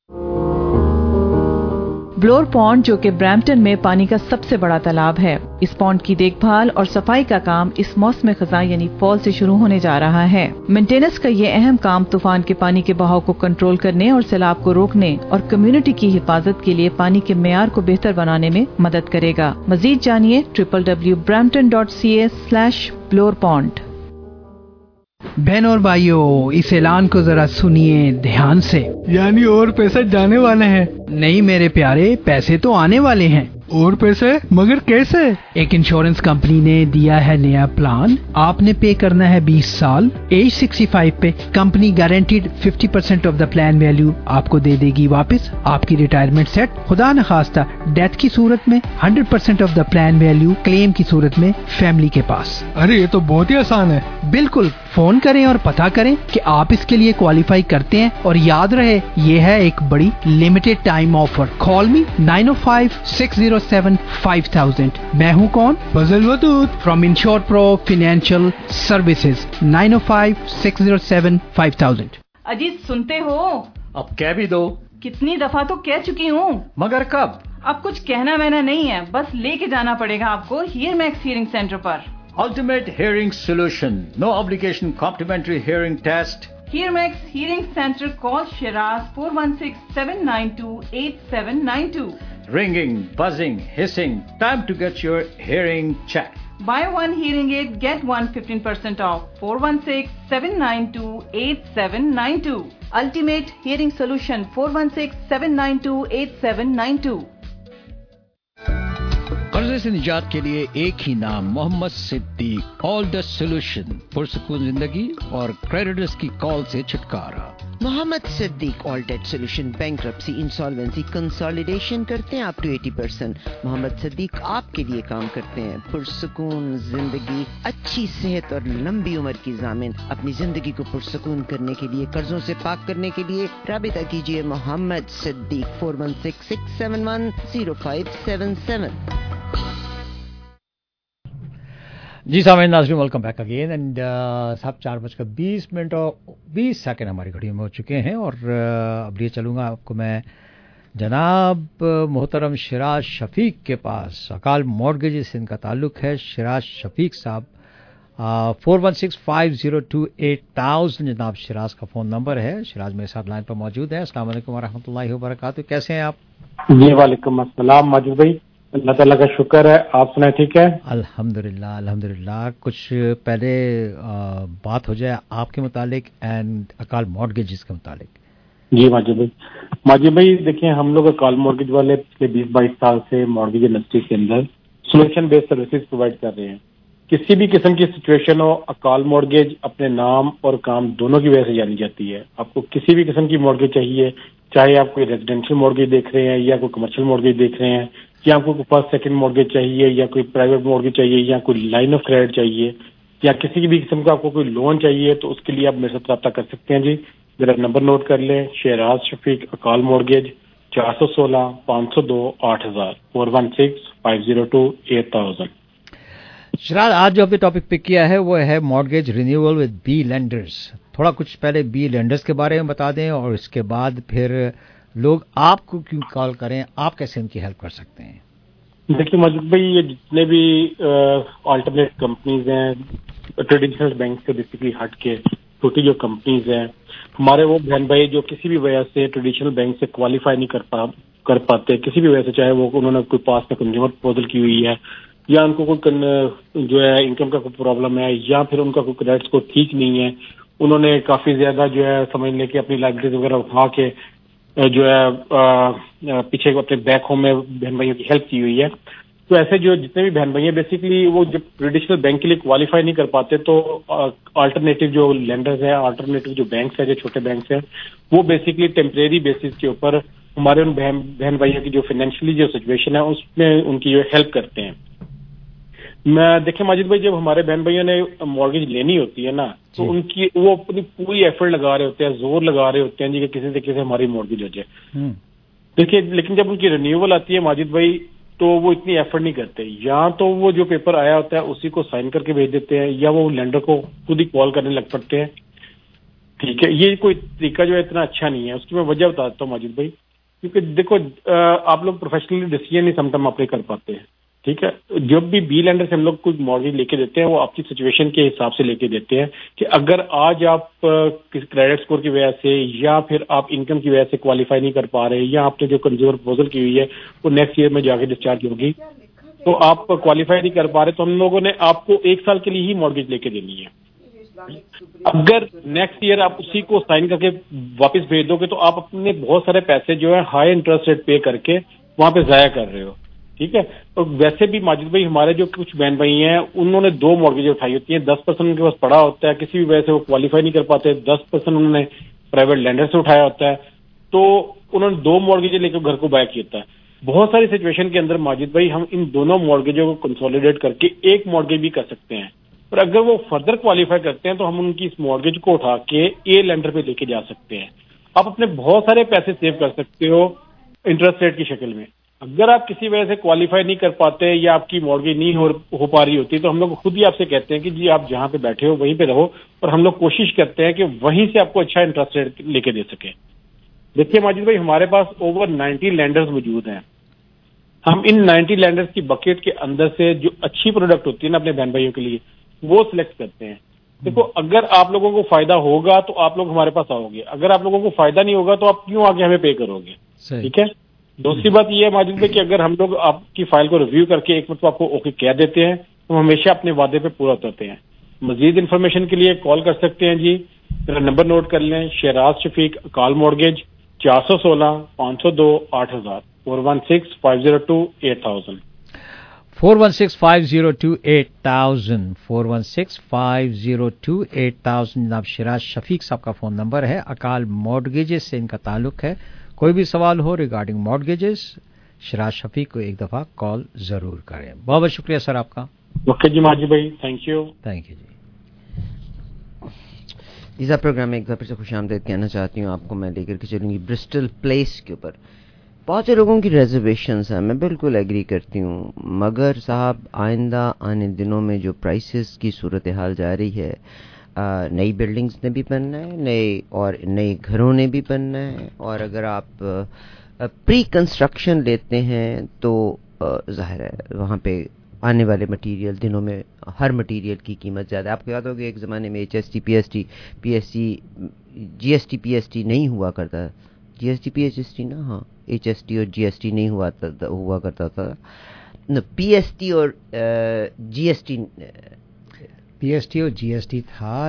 Bloor Pond, जो कि Brampton में पानी का सबसे बड़ा तालाब है, इस पॉन्ड की देखभाल और सफाई का काम इस मौसम खज़ां यानी फॉल से शुरू होने जा रहा है. मेंटेनेंस का ये अहम काम तूफान के पानी के बहाव को कंट्रोल करने और सैलाब को रोकने और कम्युनिटी की हिफाजत के लिए पानी के मेयार को बेहतर बनाने में मदद करेगा. मजीद जानिए triple W Brampton dot C A slash Bloor Pond. बहन और भाइयों, इस ऐलान को जरा सुनिए ध्यान से. यानी और पैसे जाने वाले हैं? नहीं मेरे प्यारे, पैसे तो आने वाले हैं. और पैसे? मगर कैसे? एक इंश्योरेंस कंपनी ने दिया है नया प्लान. आपने पे करना है बीस साल. एज पैंसठ पे company guaranteed fifty percent of the plan value आपको दे देगी वापस. आपकी रिटायरमेंट सेट. खुदा न खास्ता डेथ की सूरत में hundred percent of the plan value claim की सूरत में फैमिली के पास. अरे ये तो बहुत ही आसान है. बिल्कुल, फोन करें और पता करें कि आप इसके लिए क्वालिफाई करते हैं. और याद रहे, ये है एक बड़ी limited time offer. Call me nine ओ five six zero seven five thousand. मैं हूँ कौन? Fazal Wadood from insure pro financial services. Nine O five six zero seven five thousand. Ajit सुनते हो? अब कह भी दो. कितनी दफा तो कह चुकी हूँ. मगर कब? अब कुछ कहना मैंने नहीं है, बस लेके जाना पड़ेगा आपको हियर मैक्स हियरिंग सेंटर पर. Ultimate Hearing Solution. No obligation complimentary hearing test. Hear Max Hearing Center. Call Shiraz four one six seven nine two eight seven nine two. ringing, buzzing, hissing. Time to get your hearing checked. Buy one hearing aid, get one fifteen percent off. four one six, seven nine two, eight seven nine two. Ultimate Hearing Solution. four one six, seven nine two, eight seven nine two. कर्जे से निजात के लिए एक ही नाम, Mohammad Siddique. All the solution, पुरसुकून जिंदगी और क्रेडिटर्स की कॉल से छुटकारा। Mohammad Siddique all debt solution, bankruptcy, insolvency, consolidation करते हैं अप टू अस्सी परसेंट। मोहम्मद सिद्दीक आपके लिए काम करते हैं। पुरसुकून जिंदगी, अच्छी सेहत और लंबी उम्र की ज़ामिन। अपनी जिंदगी को पुरसुकून करने के लिए, कर्जों से पाक करने के लिए राबिता कीजिए Mohammad Siddique four one six six seven one zero five seven seven. जी सामने नाज़रीन, वेलकम बैक अगेन एंड साहब चार बजकर बीस मिनट और बीस सेकंड हमारी घड़ी में हो चुके हैं और uh, अब ये चलूँगा आपको मैं जनाब uh, मोहतरम शिराज शफीक के पास। अकाल मॉर्गेज से इनका ताल्लुक़ है। Shiraz Shafiq Sahib four one six five zero two eight thousand जनाब शिराज का फ़ोन नंबर है। शिराज मेरे साथ लाइन पर मौजूद है। अस्सलाम वालेकुम वरहमतुल्लाहि वबरकातुहू। कैसे हैं आप? जी वालेकुम अस्सलाम माजिद भाई, अल्लाह ताला का शुक्र है। आप सुनाए ठीक है? अल्हम्दुलिल्लाह अल्हम्दुलिल्लाह। कुछ पहले आ, बात हो जाए आपके मुतालिक एंड अकाल मॉर्गेज के मुतालिक। जी माजिद भाई, माजिद भाई देखिए, हम लोग अकाल मॉर्गेज वाले पिछले बीस बाईस साल से मॉर्गेज इंडस्ट्री के अंदर सोल्यूशन बेस्ड सर्विसेज प्रोवाइड कर रहे हैं। किसी भी किस्म की सिचुएशन हो, अकाल मॉर्गेज अपने नाम और काम दोनों की वजह से जानी जाती है। आपको किसी भी किस्म की मॉर्गेज चाहिए, चाहे आप कोई रेजिडेंशियल मॉर्गेज देख रहे हैं या कोई कमर्शियल मॉर्गेज देख रहे हैं, या आपको फर्स्ट सेकंड मॉर्गेज चाहिए या कोई प्राइवेट मॉर्गेज चाहिए या कोई लाइन ऑफ क्रेडिट चाहिए या किसी भी किस्म का आपको कोई लोन चाहिए, तो उसके लिए आप मेरे साथ रब्ता कर सकते हैं। जी मेरा नंबर नोट कर लें, शिराज शफीक अकाल मॉर्गेज, चार सौ सोलह पाँच सौ दो आठ हजार four one six five zero two eight thousand. Shiraz, आज जो आपने टॉपिक पिक किया है वो है mortgage renewal with B lenders. थोड़ा कुछ पहले बी लेंडर्स के बारे में बता दें और इसके बाद फिर लोग आपको क्यों कॉल करें, आप कैसे उनकी हेल्प कर सकते हैं? देखिए मजिद भाई, ये जितने भी अल्टरनेट कंपनीज हैं, ट्रेडिशनल बैंक से बेसिकली हट के छोटी जो कंपनीज हैं, हमारे वो बहन भाई जो किसी भी वजह से ट्रेडिशनल बैंक से क्वालिफाई नहीं कर पा कर पाते, किसी भी वजह से, चाहे वो उन्होंने कोई पास में कंज्यूमर प्रपोजल की हुई है या उनको कोई जो है इनकम का कोई प्रॉब्लम है या फिर उनका कोई क्रेडिट स्कोर ठीक नहीं है, उन्होंने काफी ज्यादा जो है समझ लेके अपनी लाइबिलिटीज वगैरह उठा के जो है पीछे अपने बैक होम में बहन भाइयों की हेल्प की हुई है। तो ऐसे जो जितने भी बहन भाई हैं बेसिकली वो जब ट्रेडिशनल बैंक के लिए क्वालिफाई नहीं कर पाते, तो अल्टरनेटिव जो लेंडर्स हैं, अल्टरनेटिव जो बैंक्स हैं, जो छोटे बैंक्स हैं, वो बेसिकली टेम्परेरी बेसिस के ऊपर हमारे उन बहन बहन भाइयों की जो फाइनेंशियली जो सिचुएशन है उसमें उनकी जो हेल्प करते हैं। मैं देखिए माजिद भाई, जब हमारे बहन भाइयों ने मॉर्गेज लेनी होती है ना, तो उनकी वो अपनी पूरी एफर्ट लगा रहे होते हैं, जोर लगा रहे होते हैं जी कि किसी तरीके से हमारी मॉर्गेज हो जाए। देखिए लेकिन जब उनकी रिन्यूअल आती है माजिद भाई, तो वो इतनी एफर्ट नहीं करते। या तो वो जो पेपर आया होता है उसी को साइन करके भेज देते हैं, या वो लेंडर को खुद ही कॉल करने लग पड़ते हैं। ठीक है, ये कोई तरीका जो है इतना अच्छा नहीं है। उसकी मैं वजह बता देता हूँ माजिद भाई, क्योंकि देखो आप लोग प्रोफेशनली डिसीजन नहीं समटाइम अपने कर पाते हैं। ठीक है, जब भी बी लेंडर से हम लोग कुछ मॉर्गेज लेके देते हैं, वो आपकी सिचुएशन के हिसाब से लेके देते हैं कि अगर आज आप किसी क्रेडिट स्कोर की वजह से या फिर आप इनकम की वजह से क्वालिफाई नहीं कर पा रहे, या आपने जो कंज्यूमर प्रपोजल की हुई है वो नेक्स्ट ईयर में जाके डिस्चार्ज होगी, तो आप क्वालिफाई नहीं कर पा रहे, तो हम लोगों ने आपको एक साल के लिए ही मॉर्गेज लेके देनी है। अगर नेक्स्ट ईयर आप उसी को साइन करके वापस भेज दोगे तो आप अपने बहुत सारे पैसे जो है हाई इंटरेस्ट रेट पे करके वहां पे जाया कर रहे हो। ठीक है, तो वैसे भी माजिद भाई हमारे जो कुछ बहन भाई हैं उन्होंने दो मॉर्गेज उठाई होती हैं, दस परसेंट उनके पास पड़ा होता है, किसी भी वजह से वो क्वालिफाई नहीं कर पाते, दस परसेंट उन्होंने प्राइवेट लेंडर से उठाया होता है, तो उन्होंने दो मॉर्गेज लेकर घर को बाय किया होता है। बहुत सारी सिचुएशन के अंदर माजिद भाई हम इन दोनों मॉर्गेजों को कंसोलिडेट करके एक मॉर्गेज भी कर सकते हैं, पर अगर वो फर्दर क्वालिफाई करते हैं तो हम उनकी इस मॉर्गेज को उठा के ए लेंडर पे लेके जा सकते हैं। आप अपने बहुत सारे पैसे सेव कर सकते हो इंटरेस्ट रेट की शक्ल में। अगर आप किसी वजह से क्वालिफाई नहीं कर पाते या आपकी मॉर्गेज नहीं हो, हो पा रही होती, तो हम लोग खुद ही आपसे कहते हैं कि जी आप जहां पे बैठे हो वहीं पे रहो, और हम लोग कोशिश करते हैं कि वहीं से आपको अच्छा इंटरेस्ट रेट लेके दे सके। देखिए माजिद भाई, हमारे पास ओवर नाइन्टी लैंडर्स मौजूद हैं। हम इन नाइन्टी लैंडर्स की बकेट के अंदर से जो अच्छी प्रोडक्ट होती है ना अपने बहन भाइयों के लिए, वो सिलेक्ट करते हैं। देखो, अगर आप लोगों को फायदा होगा तो आप लोग हमारे पास आओगे, अगर आप लोगों को फायदा नहीं होगा तो आप क्यों आगे हमें पे करोगे? ठीक है, دوسری بات یہ ہے ماجد بھائی کہ اگر ہم لوگ آپ کی فائل کو ریویو کر کے ایک مرتبہ آپ کو اوکے کہہ دیتے ہیں تو ہم ہمیشہ اپنے وعدے پہ پورا اترتے ہیں. مزید انفارمیشن کے لیے کال کر سکتے ہیں جی. میرا نمبر نوٹ کر لیں, شہراز شفیق کال مورگیج چار سو سولہ پانچ سو دو آٹھ ہزار four one six five zero two eight thousand four one six five zero two eight thousand four one six five zero two eight thousand جناب شراز شفیق صاحب کا فون نمبر ہے. اکال مارگیجز سے ان کا تعلق ہے. کوئی بھی سوال ہو ریگارڈنگ مارگیجز شراز شفیق کو ایک دفعہ کال ضرور کریں. بہت بہت شکریہ سر آپ کا. اوکے جی ماجد بھائی, تھینک یو. تھینک یو جی. اس پروگرام میں ایک دفعہ سے خوش آمدید کہنا چاہتی ہوں. آپ کو میں لے کر کے چلوں گی برسٹل پلیس کے اوپر. بہت سے لوگوں کی ریزرویشنز ہیں, میں بالکل ایگری کرتی ہوں, مگر صاحب آئندہ آنے دنوں میں جو پرائسز کی صورتحال جا رہی ہے, نئی بلڈنگز نے بھی بننا ہے, نئے اور نئے گھروں نے بھی بننا ہے, اور اگر آپ پری کنسٹرکشن لیتے ہیں تو ظاہر ہے وہاں پہ آنے والے مٹیریل دنوں میں ہر مٹیریل کی قیمت زیادہ. آپ کو یاد ہوگا ایک زمانے میں H S T P S T P S T G S T P S T نہیں ہوا کرتا. G S T P H S T نا, ہاں ایچ ایس ٹی اور جی ایس ٹی نہیں ہوا ہوا کرتا تھا. پی ایس ٹی اور G S T P S T اور جی ایس ٹی تھا.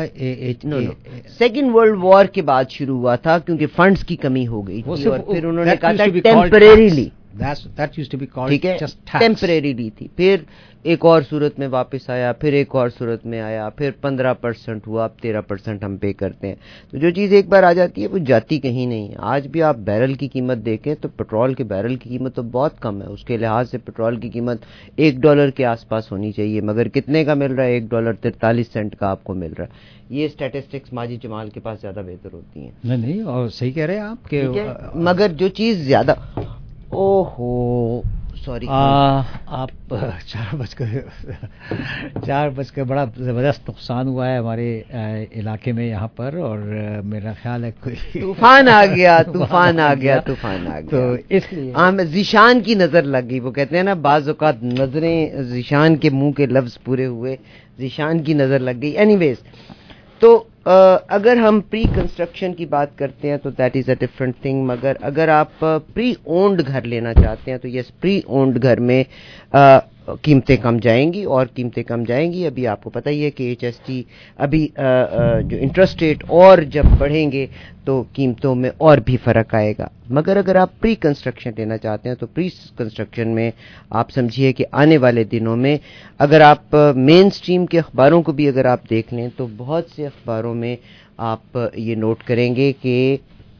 سیکنڈ ورلڈ وار کے بعد شروع ہوا تھا کیونکہ فنڈز کی کمی ہو گئی تھی اور پھر انہوں نے کہا تھا ٹیمپریریلی, ٹھیک ہے ٹیمپریریلی تھی. پھر ایک اور صورت میں واپس آیا, پھر ایک اور صورت میں آیا, پھر پندرہ پرسنٹ ہوا, اب تیرہ پرسنٹ ہم پے کرتے ہیں. تو جو چیز ایک بار آ جاتی ہے وہ جاتی کہیں نہیں ہے. آج بھی آپ بیرل کی قیمت دیکھیں تو پٹرول کے بیرل کی قیمت تو بہت کم ہے. اس کے لحاظ سے پٹرول کی قیمت ایک ڈالر کے آس پاس ہونی چاہیے, مگر کتنے کا مل رہا ہے؟ ایک ڈالر تینتالیس سینٹ کا آپ کو مل رہا ہے. یہ اسٹیٹسٹکس ماجد جمال کے پاس زیادہ بہتر ہوتی ہیں. نہیں نہیں, اور صحیح کہہ رہے ہیں آپ کہ مگر جو چیز زیادہ او ہو سوری آپ چار بج کر چار بج کر بڑا زبردست نقصان ہوا ہے ہمارے علاقے میں یہاں پر, اور میرا خیال ہے کوئی طوفان آ گیا طوفان آ گیا طوفان آ گیا تو اس لیے ہاں ذیشان کی نظر لگ گئی. وہ کہتے ہیں نا بعض اوقات نظریں ذیشان کے منہ کے لفظ پورے ہوئے, ذیشان کی نظر لگ گئی. اینی ویز, تو اگر ہم پری کنسٹرکشن کی بات کرتے ہیں تو that is a different thing. مگر اگر آپ پری اونڈ گھر لینا چاہتے ہیں تو یس, پری اونڈ گھر میں قیمتیں کم جائیں گی اور قیمتیں کم جائیں گی. ابھی آپ کو پتہ ہی ہے کہ ایچ ایس ٹی ابھی جو انٹرسٹ ریٹ اور جب بڑھیں گے تو قیمتوں میں اور بھی فرق آئے گا. مگر اگر آپ پری کنسٹرکشن لینا چاہتے ہیں تو پری کنسٹرکشن میں آپ سمجھیے کہ آنے والے دنوں میں اگر آپ مین سٹریم کے اخباروں کو بھی اگر آپ دیکھ لیں تو بہت سے اخباروں میں آپ یہ نوٹ کریں گے کہ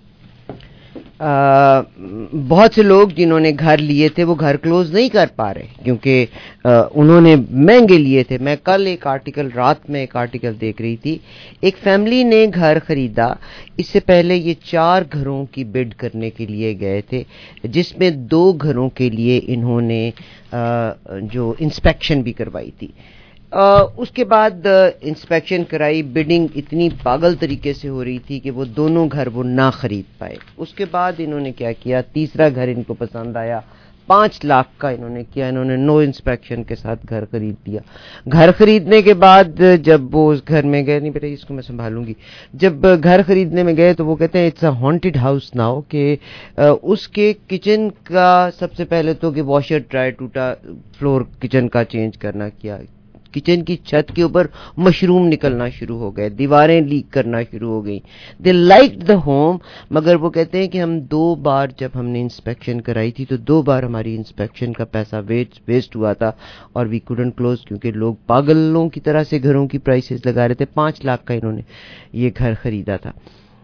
آ, بہت سے لوگ جنہوں نے گھر لیے تھے وہ گھر کلوز نہیں کر پا رہے کیونکہ آ, انہوں نے مہنگے لیے تھے. میں کل ایک آرٹیکل رات میں ایک آرٹیکل دیکھ رہی تھی, ایک فیملی نے گھر خریدا, اس سے پہلے یہ چار گھروں کی بڈ کرنے کے لیے گئے تھے, جس میں دو گھروں کے لیے انہوں نے آ, جو انسپیکشن بھی کروائی تھی. اس کے بعد انسپیکشن کرائی, بڈنگ اتنی پاگل طریقے سے ہو رہی تھی کہ وہ دونوں گھر وہ نہ خرید پائے. اس کے بعد انہوں نے کیا کیا, تیسرا گھر ان کو پسند آیا, پانچ لاکھ کا انہوں نے کیا, انہوں نے نو انسپیکشن کے ساتھ گھر خرید لیا. گھر خریدنے کے بعد جب وہ اس گھر میں گئے, نہیں بیٹا اس کو میں سنبھالوں گی, جب گھر خریدنے میں گئے تو وہ کہتے ہیں it's a haunted house now, کہ اس کے کچن کا سب سے پہلے تو کہ واشر ڈرائی ٹوٹا, فلور کچن کا چینج کرنا کیا, کچن کی چھت کے اوپر مشروم نکلنا شروع ہو گئے, دیواریں لیک کرنا شروع ہو گئی. دے لائک دا ہوم, مگر وہ کہتے ہیں کہ ہم دو بار جب ہم نے انسپیکشن کرائی تھی تو دو بار ہماری انسپیکشن کا پیسہ ویسٹ ہوا تھا اور وی کوڈنٹ کلوز, کیونکہ لوگ پاگلوں کی طرح سے گھروں کی پرائسز لگا رہے تھے. پانچ لاکھ کا انہوں نے یہ گھر خریدا تھا.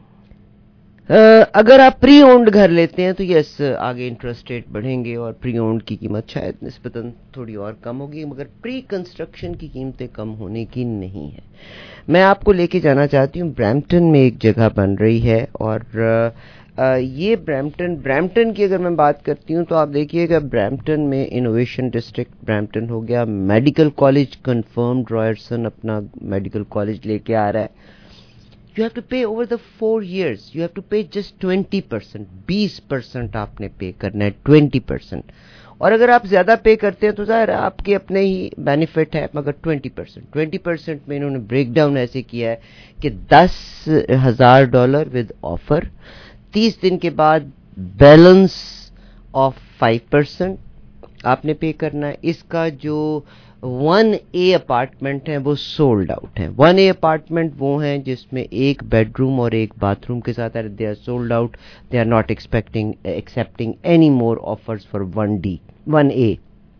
اگر آپ پری اونڈ گھر لیتے ہیں تو یس آگے انٹرسٹ ریٹ بڑھیں گے اور پری اونڈ کی قیمت شاید نسبتاً تھوڑی اور کم ہوگی, مگر پری کنسٹرکشن کی قیمتیں کم ہونے کی نہیں ہیں. میں آپ کو لے کے جانا چاہتی ہوں, برامپٹن میں ایک جگہ بن رہی ہے, اور یہ برامپٹن برامپٹن کی اگر میں بات کرتی ہوں تو آپ دیکھیے گا برامپٹن میں انوویشن ڈسٹرکٹ برامپٹن ہو گیا, میڈیکل کالج کنفرمڈ, رائرسن اپنا میڈیکل کالج لے کے آ رہا ہے. You have to pay over the four years. You have to pay just twenty percent. بیس پرسنٹ آپ نے پے کرنا ہے, ٹوینٹی پرسنٹ. اور اگر آپ زیادہ پے کرتے ہیں تو ظاہر آپ کے اپنے ہی بینیفٹ ہے, مگر ٹوینٹی پرسنٹ ٹوینٹی پرسنٹ میں انہوں نے بریک ڈاؤن ایسے کیا ہے کہ دس ہزار ڈالر ود آفر, تیس دن کے بعد بیلنس ऑफ फाइव परसेंट आपने पे करना है. इसका जो वन ए अपार्टमेंट है वो सोल्ड आउट है. वन ए अपार्टमेंट वो हैं जिसमें एक बेडरूम और एक बाथरूम के साथ है. They are sold out. They are not expecting accepting any more offers for one D one A.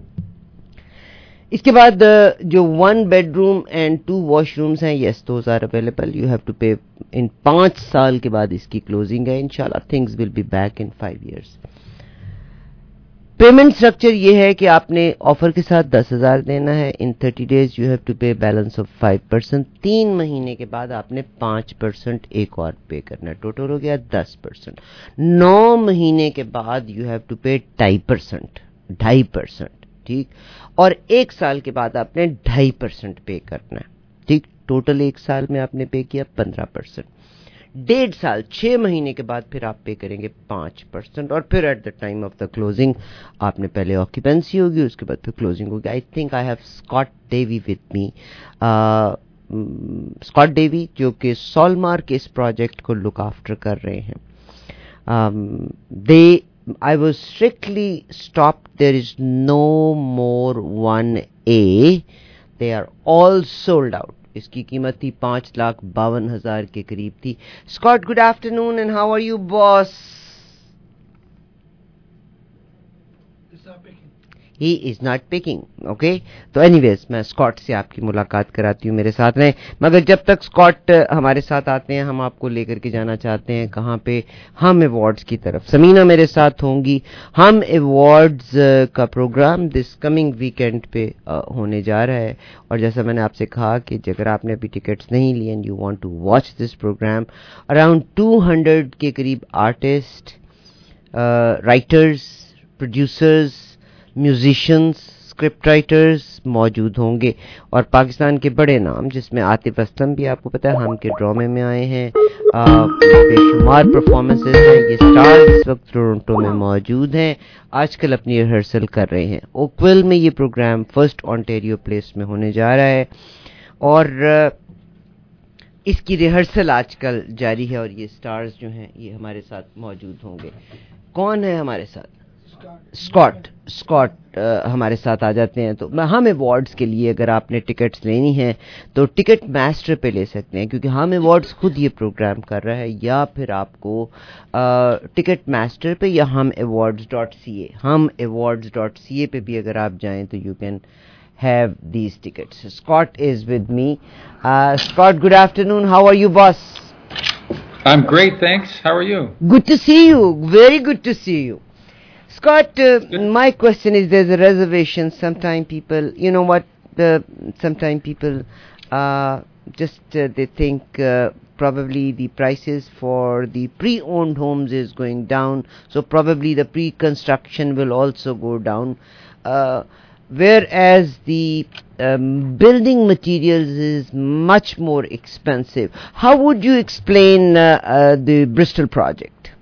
इसके बाद जो one bedroom and two washrooms हैं, yes those are available. You have to pay in पाँच साल के बाद इसकी closing है. इंशाल्लाह things will be back in five years. Payment structure ये है कि आपने ऑफर के साथ दस हजार देना है. In thirty days you have to pay balance of five percent. तीन महीने के बाद आपने पाँच परसेंट एक और पे करना है. टोटल हो गया दस परसेंट. नौ महीने के बाद यू हैव टू पे ढाई परसेंट ढाई परसेंट ठीक. और एक साल के बाद आपने ढाई परसेंट पे करना है. ठीक. टोटल एक साल में आपने पे किया पंद्रह परसेंट. डेढ़ साल छह महीने के बाद फिर आप पे करेंगे पाँच परसेंट. और फिर at the time of the closing आपने पहले ऑक्यूपेंसी होगी, उसके बाद फिर क्लोजिंग होगी. I think I have Scott Davey with me. Scott Davey जो कि सॉलमार्क इस प्रोजेक्ट को लुक आफ्टर कर रहे हैं. दे I was strictly stopped. There is no more one A. They are all sold out. इसकी कीमत थी पांच लाख बावन हजार के करीब थी. Scott, good afternoon and how are you, boss? He is not picking. Okay? तो anyways मैं स्कॉट से आपकी मुलाकात कराती हूँ, मेरे साथ रहें. मगर जब तक स्कॉट हमारे साथ आते हैं हम आपको लेकर के जाना चाहते हैं कहाँ पे, हम अवार्ड्स की तरफ. समीना मेरे साथ होंगी. हम अवार्ड्स का प्रोग्राम दिस कमिंग वीकेंड पे होने जा रहा है. और जैसा मैंने आपसे कहा कि अगर आपने अभी टिकट्स नहीं लिए and you want to watch this programme, around two hundred के करीब artist, writers, producers, musicians, script writers मौजूद होंगे. और पाकिस्तान के बड़े नाम जिसमें आतिफ असलम भी आपको पता है हम के ड्रामे में आए हैं, बेशुमार परफॉर्मेंसेस हैं. ये स्टार्स इस वक्त टोरंटो में मौजूद हैं, आजकल अपनी रिहर्सल कर रहे हैं. ओकविल में ये प्रोग्राम फर्स्ट ऑन्टेरियो प्लेस में होने जा रहा है और इसकी रिहर्सल आजकल जारी है. और ये स्टार्स जो हैं ये हमारे साथ मौजूद होंगे. कौन है हमारे साथ? स्कॉट. स्कॉट हमारे साथ आ जाते हैं. तो हम अवार्ड्स के लिए अगर आपने टिकट्स लेनी है तो टिकट मास्टर पे ले सकते हैं, क्योंकि हम अवार्ड्स खुद ये प्रोग्राम कर रहा है. या फिर आपको टिकट मास्टर पे या हम अवार्ड्स डॉट सी ए हम अवार्ड्स डॉट सी ए पे भी अगर आप जाएं तो you can have these tickets. Scott is with me. Uh, Scott, good afternoon. How are you, boss? I'm great, thanks. How are you? Good to see you. Very good to see you. Scott, uh, my question is, there's a reservation. Sometimes people, you know what, the sometimes people uh, just uh, they think uh, probably the prices for the pre-owned homes is going down, so probably the pre-construction will also go down. Uh, whereas the um, building materials is much more expensive. How would you explain uh, uh, the Bristol project?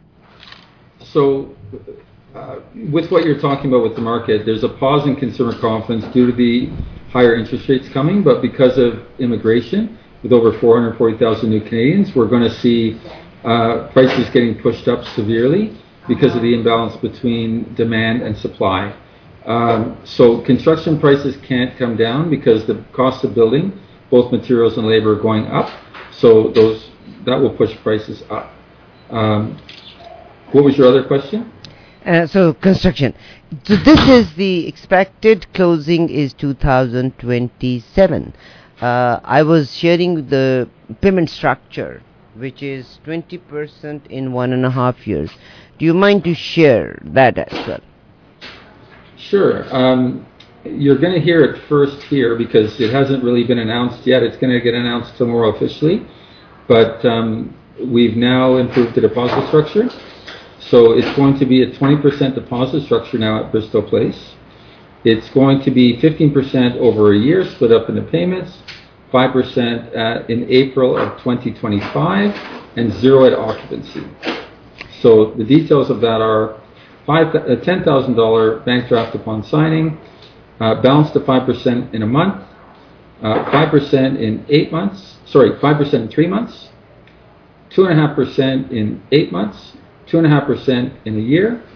So, uh, with what you're talking about with the market, there's a pause in consumer confidence due to the higher interest rates coming, but because of immigration, with over four hundred forty thousand new Canadians, we're going to see uh, prices getting pushed up severely because of the imbalance between demand and supply. Um, so construction prices can't come down because the cost of building, both materials and labor, are going up. So those that will push prices up. Um, what was your other question? Uh, so construction. So this is the expected closing is two thousand twenty-seven. Uh, I was sharing the payment structure, which is twenty percent in one and a half years. Do you mind to share that as well? Sure. Um, you're going to hear it first here because it hasn't really been announced yet. It's going to get announced tomorrow officially. But um, we've now improved the deposit structure. So it's going to be a twenty percent deposit structure now at Bristol Place. It's going to be fifteen percent over a year, split up into payments, five percent at, in April of twenty twenty-five, and zero at occupancy. So the details of that are Five, uh, ten thousand dollars bank draft upon signing, uh, balance to five percent in a month, uh, five percent in eight months, sorry, five percent in three months, two point five percent in eight months, two point five percent in a year,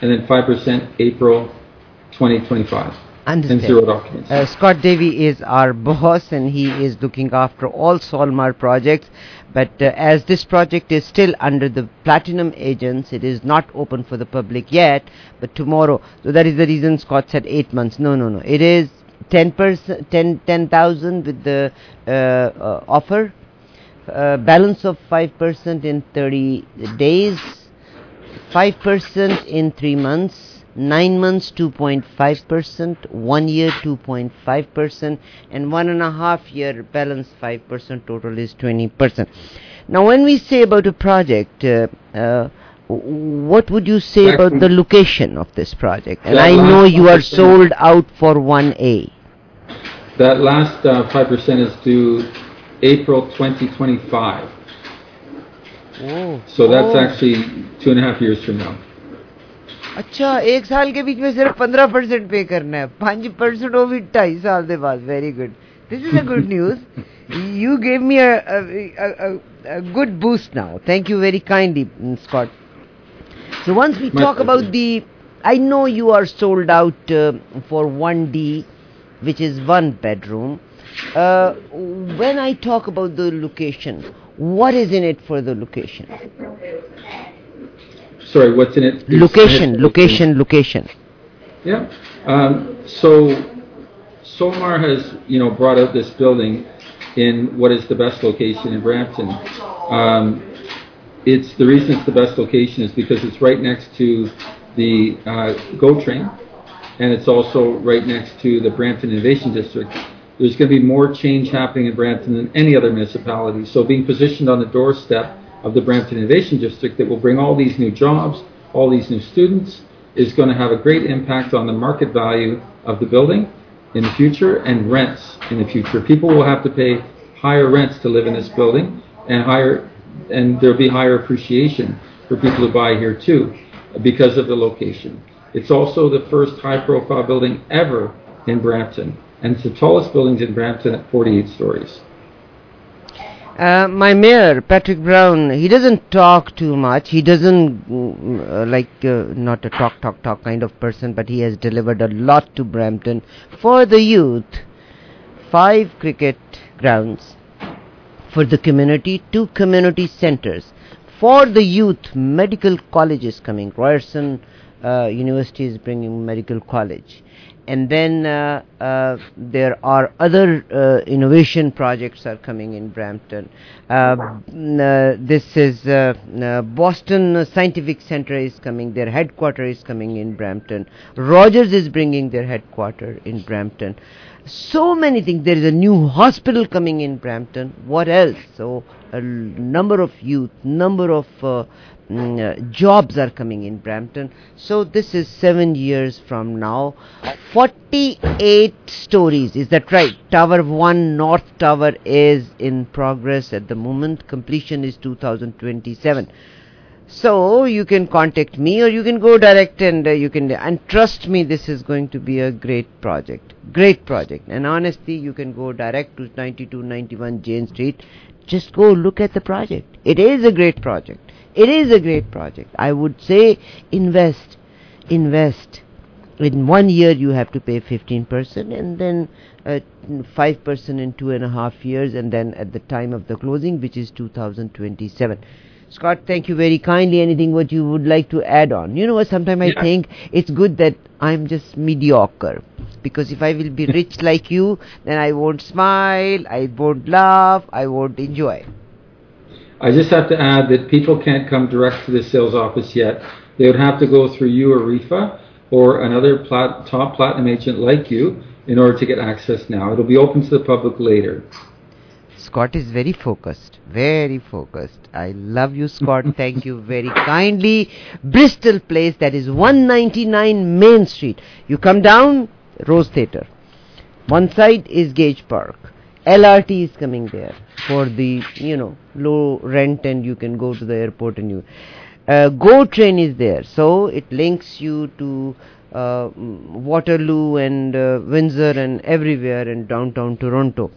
and then five percent April twenty twenty-five. Understand. And zero documents. Uh, Scott Davey is our boss, and he is looking after all Solmar projects. But uh, as this project is still under the Platinum agents, it is not open for the public yet. But tomorrow, so that is the reason Scott said eight months. No, no, no. It is ten percent, ten, ten thousand with the uh, uh, offer. Uh, balance of five percent in thirty days. five percent in three months. Nine months, two point five percent, one year, two point five percent, and one and a half year balance, five percent, total is twenty percent. Now, when we say about a project, uh, uh, what would you say Actually, about the location of this project? And I know you are sold out for one A. That last uh, five percent is due April twenty twenty-five. Oh. So that's oh. actually two and a half years from now. अच्छा एक साल के बीच में सिर्फ पंद्रह percent पे करना है पांच परसेंट वो भी ढाई साल के बाद very good this is a good news you gave me a good boost now thank you very kindly Scott so once we talk about the I know you are sold out for one D which is one bedroom. Uh, when I talk about the location, what is in it for the location? Sorry, what's in it? Location, location, location. Yeah. Um, so Solmar has, you know, brought out this building in what is the best location in Brampton. Um, it's the reason it's the best location is because it's right next to the uh, GO train, and it's also right next to the Brampton Innovation District. There's going to be more change happening in Brampton than any other municipality. So being positioned on the doorstep of the Brampton Innovation District that will bring all these new jobs, all these new students, is going to have a great impact on the market value of the building in the future and rents in the future. People will have to pay higher rents to live in this building, and higher, and there'll be higher appreciation for people to buy here too because of the location. It's also the first high-profile building ever in Brampton, and it's the tallest buildings in Brampton at forty-eight stories. Uh, my mayor, Patrick Brown, he doesn't talk too much. He doesn't uh, like uh, not a talk, talk, talk kind of person, but he has delivered a lot to Brampton for the youth. Five cricket grounds for the community, two community centers for the youth. Medical colleges coming. Ryerson uh, University is bringing medical college. And then uh, uh, there are other uh, innovation projects are coming in Brampton. Uh, uh, this is uh, uh, Boston Scientific Center is coming. Their headquarters is coming in Brampton. Rogers is bringing their headquarters in Brampton. So many things. There is a new hospital coming in Brampton. What else? So a number of youth, number of uh, mm, uh, jobs are coming in Brampton. So this is seven years from now. forty-eight stories. Is that right? Tower one, North Tower, is in progress at the moment. Completion is two thousand twenty-seven. So you can contact me, or you can go direct, and uh, you can, and trust me, this is going to be a great project. Great project. And honestly, you can go direct to ninety-two ninety-one Jane Street. Just go look at the project. It is a great project. It is a great project. I would say invest. Invest. In one year, you have to pay fifteen percent, and then uh, five percent in two and a half years, and then at the time of the closing, which is two thousand twenty-seven. Scott, thank you very kindly. Anything what you would like to add on? You know what, sometimes I yeah. think it's good that I'm just mediocre. Because if I will be rich like you, then I won't smile, I won't laugh, I won't enjoy. I just have to add that people can't come direct to the sales office yet. They would have to go through you or Rifa or another plat- top platinum agent like you in order to get access now. It'll be open to the public later. Scott is very focused, very focused. I love you, Scott. Thank you very kindly. Bristol Place, that is one ninety-nine Main Street. You come down, Rose Theatre. One side is Gage Park. L R T is coming there for the, you know, low rent, and you can go to the airport, and you... Uh, GO train is there, so it links you to uh, Waterloo and uh, Windsor and everywhere in downtown Toronto.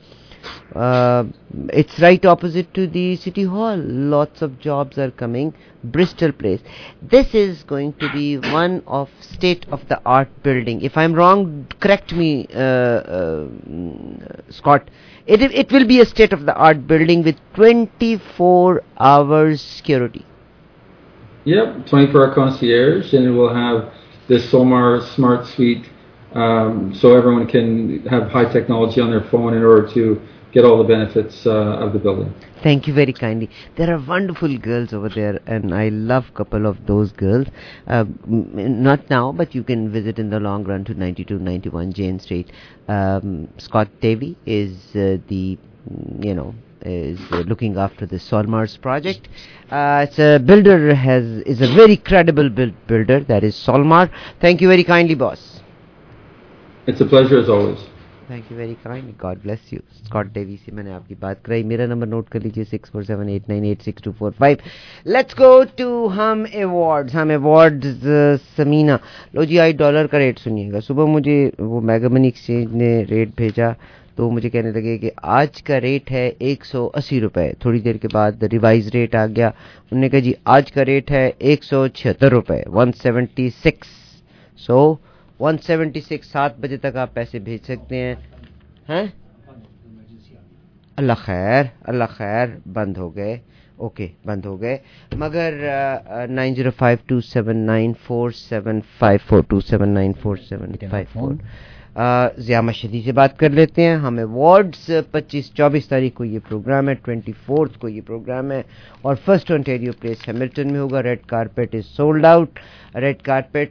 Uh, it's right opposite to the City Hall. Lots of jobs are coming. Bristol Place. This is going to be one of state-of-the-art building. If I'm wrong, correct me, uh, uh, Scott. It it will be a state-of-the-art building with twenty-four hours security. Yep, twenty-four hour concierge, and it will have this Solmar Smart Suite, um, so everyone can have high technology on their phone in order to get all the benefits uh, of the building. Thank you very kindly. There are wonderful girls over there, and I love a couple of those girls. Uh, m- not now, but you can visit in the long run to ninety-two ninety-one Jane Street. Um, Scott Davey is uh, the, you know, is uh, looking after the Solmars project. Uh, it's a builder, has is a very credible build builder. That is Solmar. Thank you very kindly, boss. It's a pleasure as always. Thank you very kindly. God bless you. Scott Davey से मैंने आपकी बात कराई. मेरा number note कर लीजिए six four seven eight nine eight six two four five. Let's go to Hum awards. Hum awards Samina. लो जी, आई डॉलर का रेट सुनिएगा. सुबह मुझे वो मेगा मनी एक्सचेंज ने रेट भेजा, तो मुझे कहने लगे कि आज का रेट है एक सौ अस्सी रुपये. थोड़ी देर के बाद रिवाइज रेट आ गया. उन्होंने कहा जी आज का रेट है एक सौ छिहत्तर रुपये, one seventy six. So one seventy six, सात बजे तक आप पैसे भेज सकते हैं. हैं? अल्लाह खैर, अल्लाह खैर. बंद हो गए. ओके, बंद हो गए. मगर nine zero five two seven nine four seven five four two seven nine four seven five four Zia Mashidi से बात कर लेते हैं. हमें अवार्ड्स पच्चीस चौबीस तारीख को ये प्रोग्राम है, ट्वेंटी फोर्थ को ये प्रोग्राम है, और फर्स्ट ओंटारियो प्लेस हैमिल्टन में होगा. Red carpet is sold out. Red carpet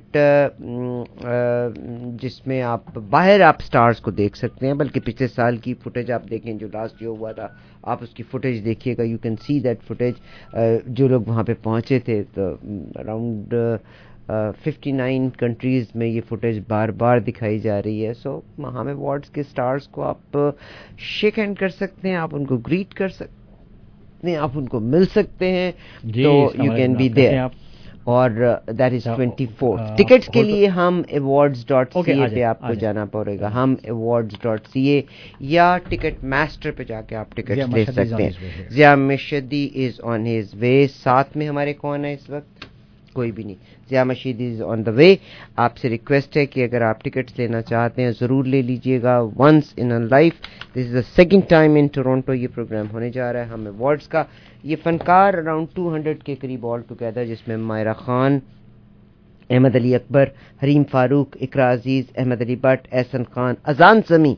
जिसमें आप बाहर आप स्टार्स को देख सकते हैं, बल्कि पिछले साल की फुटेज आप देखें जो लास्ट ईयर हुआ था, आप उसकी फुटेज देखिएगा. You can see that footage. जो लोग वहाँ पे पहुँचे थे, तो अराउंड फिफ्टी नाइन कंट्रीज़ में ये फुटेज बार बार दिखाई जा रही है. सो हम अवार्ड्स के स्टार्स को आप शेक हैंड कर सकते हैं, आप उनको ग्रीट कर सकते हैं, आप उनको मिल सकते हैं, तो यू कैन बी देयर. और that is twenty fourth. Tickets के लिए हम अवार्ड्स डॉट सी ए पे आपको जाना पड़ेगा. हम अवार्ड्स डॉट सी ए या टिकट मास्टर पे जाके आप टिकट ले सकते हैं. Zia Mashidi is on his way. साथ में हमारे कौन है इस वक्त? कोई भी नहीं. Zia Mashidi is on the way. आपसे रिक्वेस्ट है कि अगर आप टिकट्स लेना चाहते हैं ज़रूर ले लीजिएगा. Once in a life. This is the second time in Toronto ये प्रोग्राम होने जा रहा है हम अवार्ड्स का. ये फनकार अराउंड टू हंड्रेड के करीब ऑल टुगेदर, जिसमें मायरा खान, अहमद अली अकबर, हरीम फारूक, इकरा अजीज़, अहमद अली भट्ट, एहसन खान, अजान समी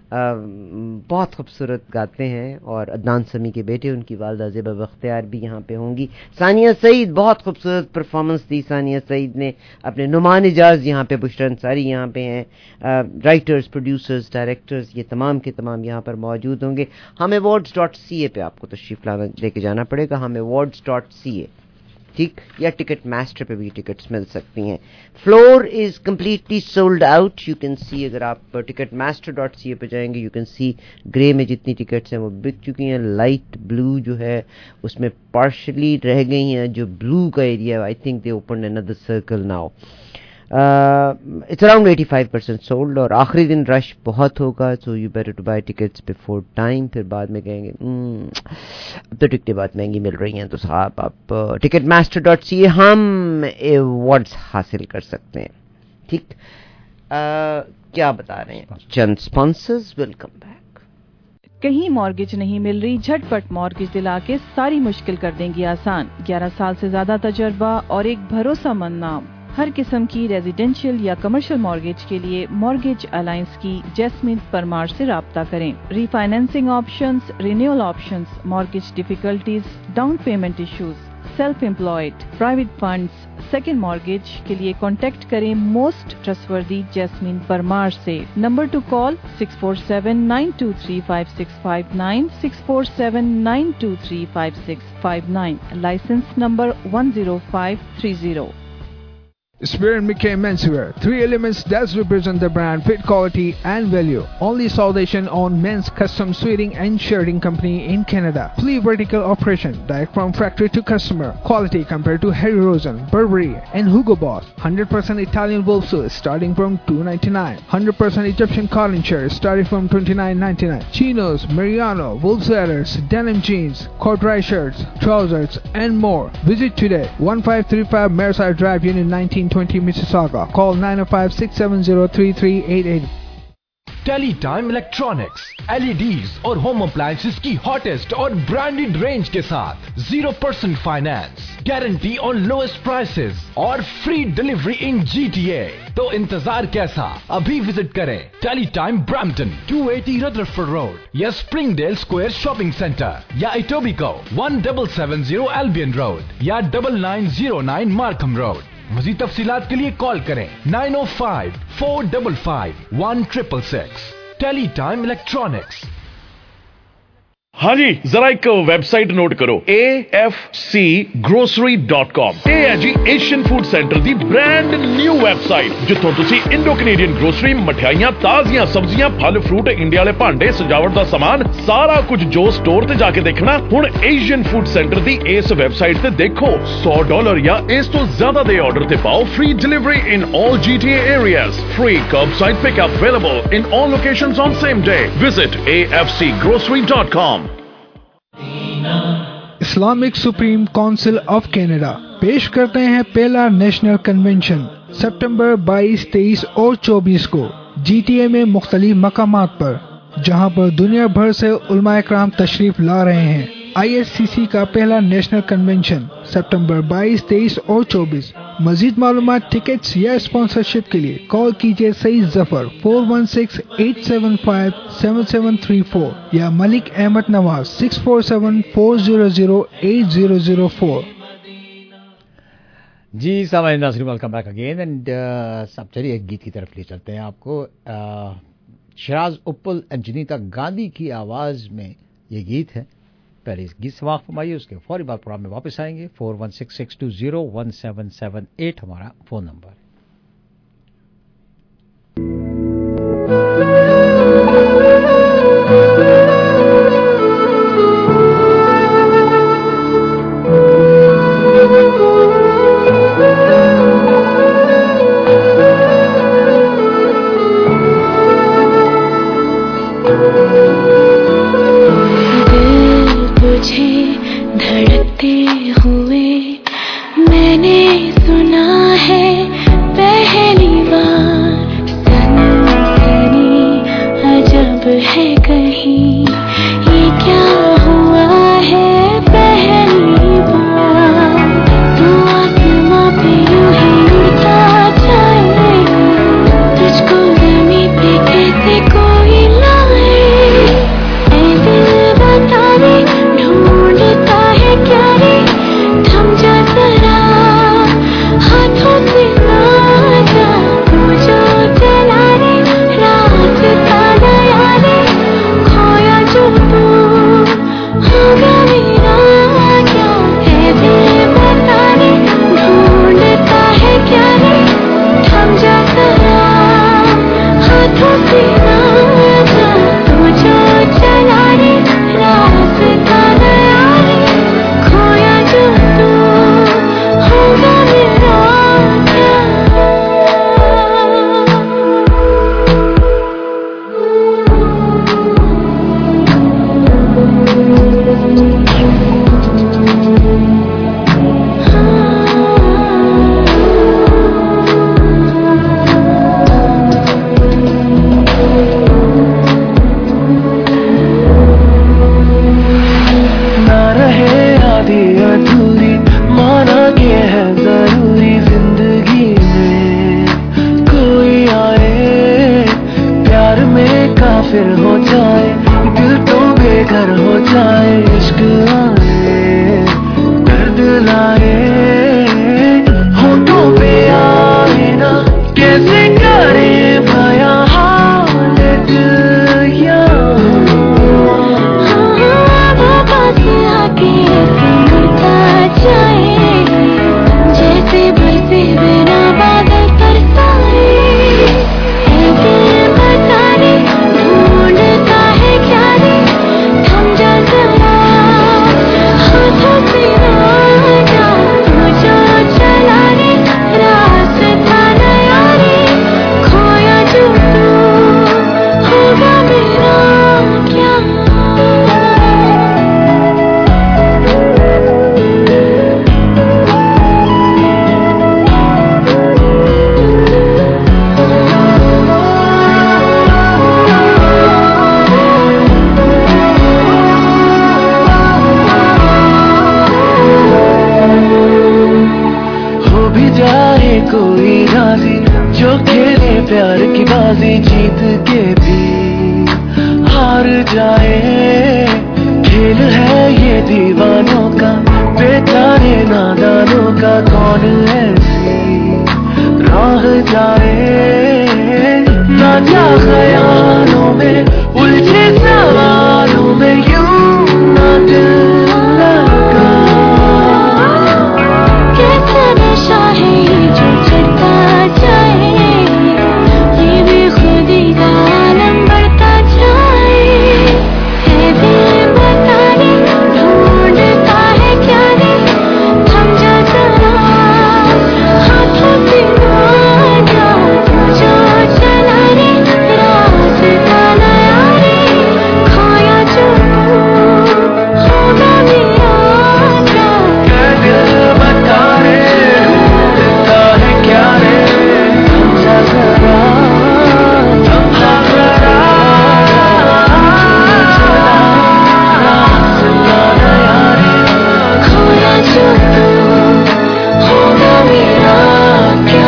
बहुत खूबसूरत गाते हैं, और अदनान समी के बेटे उनकी वालदा ज़ेबा बख्तियार भी यहाँ पे होंगी. सानिया सईद, बहुत खूबसूरत परफॉर्मेंस दी सानिया सईद ने. अपने नुमान इजाज़ यहाँ पे, बुशरा अंसारी यहाँ पे हैं, राइटर्स, प्रोड्यूसर्स, डायरेक्टर्स, ये तमाम के तमाम यहाँ पर मौजूद होंगे. हम अवार्ड्स डॉट सी ए पे आपको तशरीफ़ लाना लेके जाना पड़ेगा. हम अवार्ड्स डॉट सी ए, ठीक, या टिकट मास्टर पे भी टिकट्स मिल सकती हैं. Floor is completely sold out. You can see, अगर आप Ticketmaster dot C A पे जाएंगे, यू कैन सी ग्रे में जितनी टिकट्स हैं वो बिक चुकी हैं. लाइट ब्लू जो है उसमें पार्शली रह गई हैं. जो ब्लू का area, I think they open another circle now. It's around eighty five percent sold, और आखिरी दिन रश बहुत होगा. So you better to buy tickets before time. फिर बाद में कहेंगे अब तो टिकटें बहुत महंगी मिल रही हैं, तो साहब आप Ticketmaster dot C A हम अवार्ड्स हासिल कर सकते हैं. ठीक, क्या बता रहे हैं चंद स्पॉन्सर्स. Welcome back. कहीं मॉर्गेज नहीं मिल रही? झटपट मॉर्गेज दिला के सारी मुश्किल कर देंगी आसान. ग्यारह साल से ज्यादा तजर्बा और एक भरोसामंद नाम. हर किस्म की रेजिडेंशियल या कमर्शियल मॉर्गेज के लिए मॉर्गेज अलायंस की जैस्मिन परमार से राब्ता करें. Refinancing options, renewal options, mortgage difficulties, down payment issues, self employed, private funds, second mortgage के लिए कॉन्टेक्ट करें मोस्ट ट्रस्टवर्दी जैस्मिन परमार से. Number to call six four seven nine two three five six five nine, six four seven nine two three five six five nine. Licence number one zero five three zero. Spear and McKay Menswear. Three elements that represent the brand, fit, quality and value. Only South Asian owned men's custom suiting and shirting company in Canada. Fully vertical operation, direct from factory to customer. Quality compared to Harry Rosen, Burberry and Hugo Boss. one hundred percent Italian wool suits starting from two ninety-nine. one hundred percent Egyptian cotton shirts starting from twenty-nine ninety-nine. Chinos, Mariano, wool sweaters, denim jeans, corduroy shirts, trousers and more. Visit today. fifteen thirty-five Merside Drive, Unit nineteen twenty, Mississauga. Call nine oh five, six seven zero, three three eight eight. Teletime electronics LEDs और home appliances की hottest और branded range के साथ zero percent finance, guarantee on lowest prices और free delivery in GTA. तो इंतजार कैसा, अभी विजिट करें Teletime Brampton two eighty Rutherford road या स्प्रिंगडेल स्क्वायर शॉपिंग सेंटर या Etobicoke one seven seven zero Albion road या double nine zero nine Markham road. मजीद तफसीलात के लिए कॉल करें नाइन ओ five, four five five, one six six six. Teletime electronics. हाँ जी, जरा एक वेबसाइट नोट करो, A F C grocery dot com. ਇਹ ਹੈ ਜੀ ਏਸ਼ੀਅਨ ਫੂਡ ਸੈਂਟਰ ਦੀ ਬ੍ਰਾਂਡ ਨਿਊ ਵੈਬਸਾਈਟ, ਜਿੱਥੋਂ ਤੁਸੀਂ ਇੰਡੋ ਕੈਨੇਡੀਅਨ ਗਰੋਸਰੀ, ਮਠਿਆਈਆਂ, ਤਾਜ਼ੀਆਂ ਸਬਜ਼ੀਆਂ, ਫਲ ਫਰੂਟ, ਇੰਡੀਆ ਵਾਲੇ ਭਾਂਡੇ, ਸਜਾਵਟ ਦਾ ਸਮਾਨ, ਸਾਰਾ ਕੁਝ ਜੋ ਸਟੋਰ ਤੇ ਜਾ ਕੇ ਦੇਖਣਾ, ਹੁਣ ਏਸ਼ੀਅਨ ਫੂਡ ਸੈਂਟਰ ਦੀ ਇਸ ਵੈਬਸਾਈਟ ਤੇ ਦੇਖੋ। ਸੌ ਡਾਲਰ ਜਾਂ ਇਸ ਤੋਂ ਜ਼ਿਆਦਾ ਦੇ ਆਰਡਰ ਤੇ ਪਾਓ free delivery in all G T A areas, free curbside pickup available in all locations on same day. Visit A F C grocery dot com. Islamic Supreme Council of Canada पेश करते हैं पहला national convention सितंबर बाईस, तेईस और चौबीस को GTA में मुख्तलिफ मकामात पर, जहां पर दुनिया भर से उलमा इकराम तशरीफ ला रहे हैं। आईएससीसी का पहला नेशनल कन्वेंशन सितंबर बाईस, तेईस और चौबीस। मजीद मालूमात, टिकट्स या स्पॉन्सरशिप के लिए कॉल कीजिए Saeed Zafar four one six, eight seven five, seven seven three four या Malik Ahmed Nawaz six four seven, four zero zero, eight zero zero four. जी सामान्य नाज़रीन, वेलकम बैक अगेन एंड सब चलिए एक गीत की तरफ ले चलते हैं आपको। शराज उप्पल एंड जनीता गांधी की आवाज़ में ये गीत है। पहले इस गीत समाप्त फरमाइए, उसके फौरी बाद प्रोग्राम में वापस आएंगे। Four one six six two zero one seven seven eight हमारा फोन नंबर है। धड़कते हुए मैंने सुना है पहली बार, सनसनी अजब है कहीं, ये क्या हुआ है पहली बार। तू आसमां पे यूं ही उड़ता जाए, तुझको ज़मीं पे कैसे कोई लाए। ऐ दिल बता दे ढूंढता है क्या रे, थम जा जरा हाथों से ना जा, तू जो चला रे रास्ता नया रे, खोया जो तू होगा मेरा क्या। है दिल बता दे ढूंढता है क्या रे, थम जा जरा हाथों से ना जा, तू जो चला रे रास्ता नया रे, खोया जो तू होगा मेरा क्या। ना रहे आधी अधूरी, माना के है जरूरी जिंदगी में कोई आए, प्यार में काफिर हो जाए, दिल तो बेघर हो जाए, इश्क आए दर्द लाए, होठों पे आए ना कैसे करे भया हाल दिल या आके ऐसे उड़ता जाए, जैसे बरसे बिना बादल। कोई राजी जो खेले प्यार की बाजी जीत के भी हार जाए खेल है ये दीवानों का बेचारे नादानों का कौन ऐसी राह जाए ना जा ख्यालों में उलझे सवालों में यूं ना दिल लगा कैसा नशा है ये जो चढ़ता जाए ये भी खुदी का आलम बढ़ता जाए है दिल बता दे ढूंढता है क्या दे थम जा जरा हाथों से ना जा जो चला रे रास्ता नया रे खोया जो होगा मेरा क्या दिल बता रे ढूंढता है क्या रे थम जा जरा थम जा जरा रास्ता नया रे खोया जो होगा मेरा क्या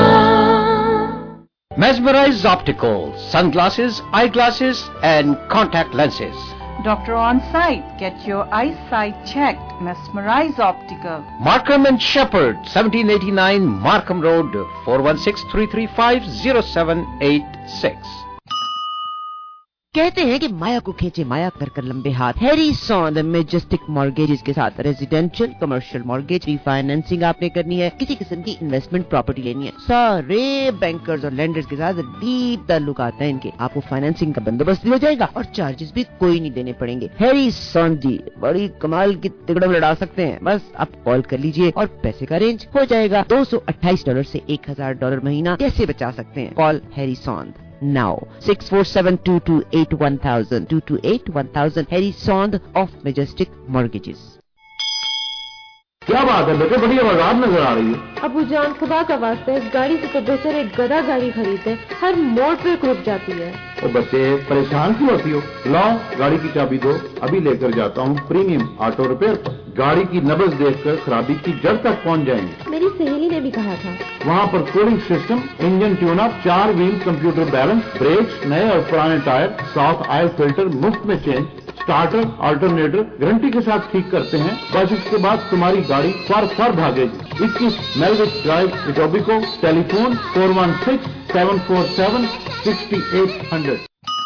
Mesmerize Optical, sunglasses, eyeglasses and contact lenses. Doctor on site. Get your eyesight checked. Mesmerize Optical. Markham and Shepherd, seventeen eighty-nine Markham Road, four one six, three three five, zero seven eight six. कहते हैं कि माया को खींचे माया कर कर लंबे हाथ। Harry सॉन्द majestic mortgages के साथ रेजिडेंशियल कमर्शियल मॉर्गेज रीफाइनेंसिंग आपने करनी है, किसी किस्म की इन्वेस्टमेंट प्रॉपर्टी लेनी है, सारे बैंकर्स और लेंडर्स के साथ डीप ताल्लुकात हैं इनके। आपको फाइनेंसिंग का बंदोबस्त भी हो जाएगा और चार्जेस भी कोई नहीं देने पड़ेंगे। हैरी सॉन्द जी बड़ी कमाल की तिकड़म लड़ा सकते हैं। बस आप कॉल कर लीजिए और पैसे का अरेंज हो जाएगा। दो सौ अट्ठाईस डॉलर से एक हजार डॉलर महीना कैसे बचा सकते हैं? Call Harry Sond now six four seven two two eight one thousand two two eight one thousand Harry Sond of Majestic Mortgages। क्या बात है बेटे, बड़ी आवाज़ नजर आ रही है। अबू जान खुदा का वास्ता है, इस गाड़ी से तो बेहतर एक गधा गाड़ी खरीदे, हर मोड़ पे रुक जाती है। ओ बच्चे परेशान क्यों होती हो? लाओ गाड़ी की चाबी दो, अभी लेकर जाता हूँ प्रीमियम ऑटो रिपेयर पर। गाड़ी की नब्ज देखकर खराबी की जड़ तक पहुँच जाएंगे। मेरी सहेली ने भी कहा था। वहाँ पर cooling system, engine tune up, चार व्हील कंप्यूटर बैलेंस, ब्रेक्स, नए और पुराने टायर, साफ ऑयल फिल्टर मुफ्त में चेंज, स्टार्टर अल्टरनेटर गारंटी के साथ ठीक करते हैं। बस इसके बाद तुम्हारी गाड़ी फर फर भागेगी। इक्कीस Melwich drive, Etobicoke. Telephone four one six seven four seven sixty eight hundred.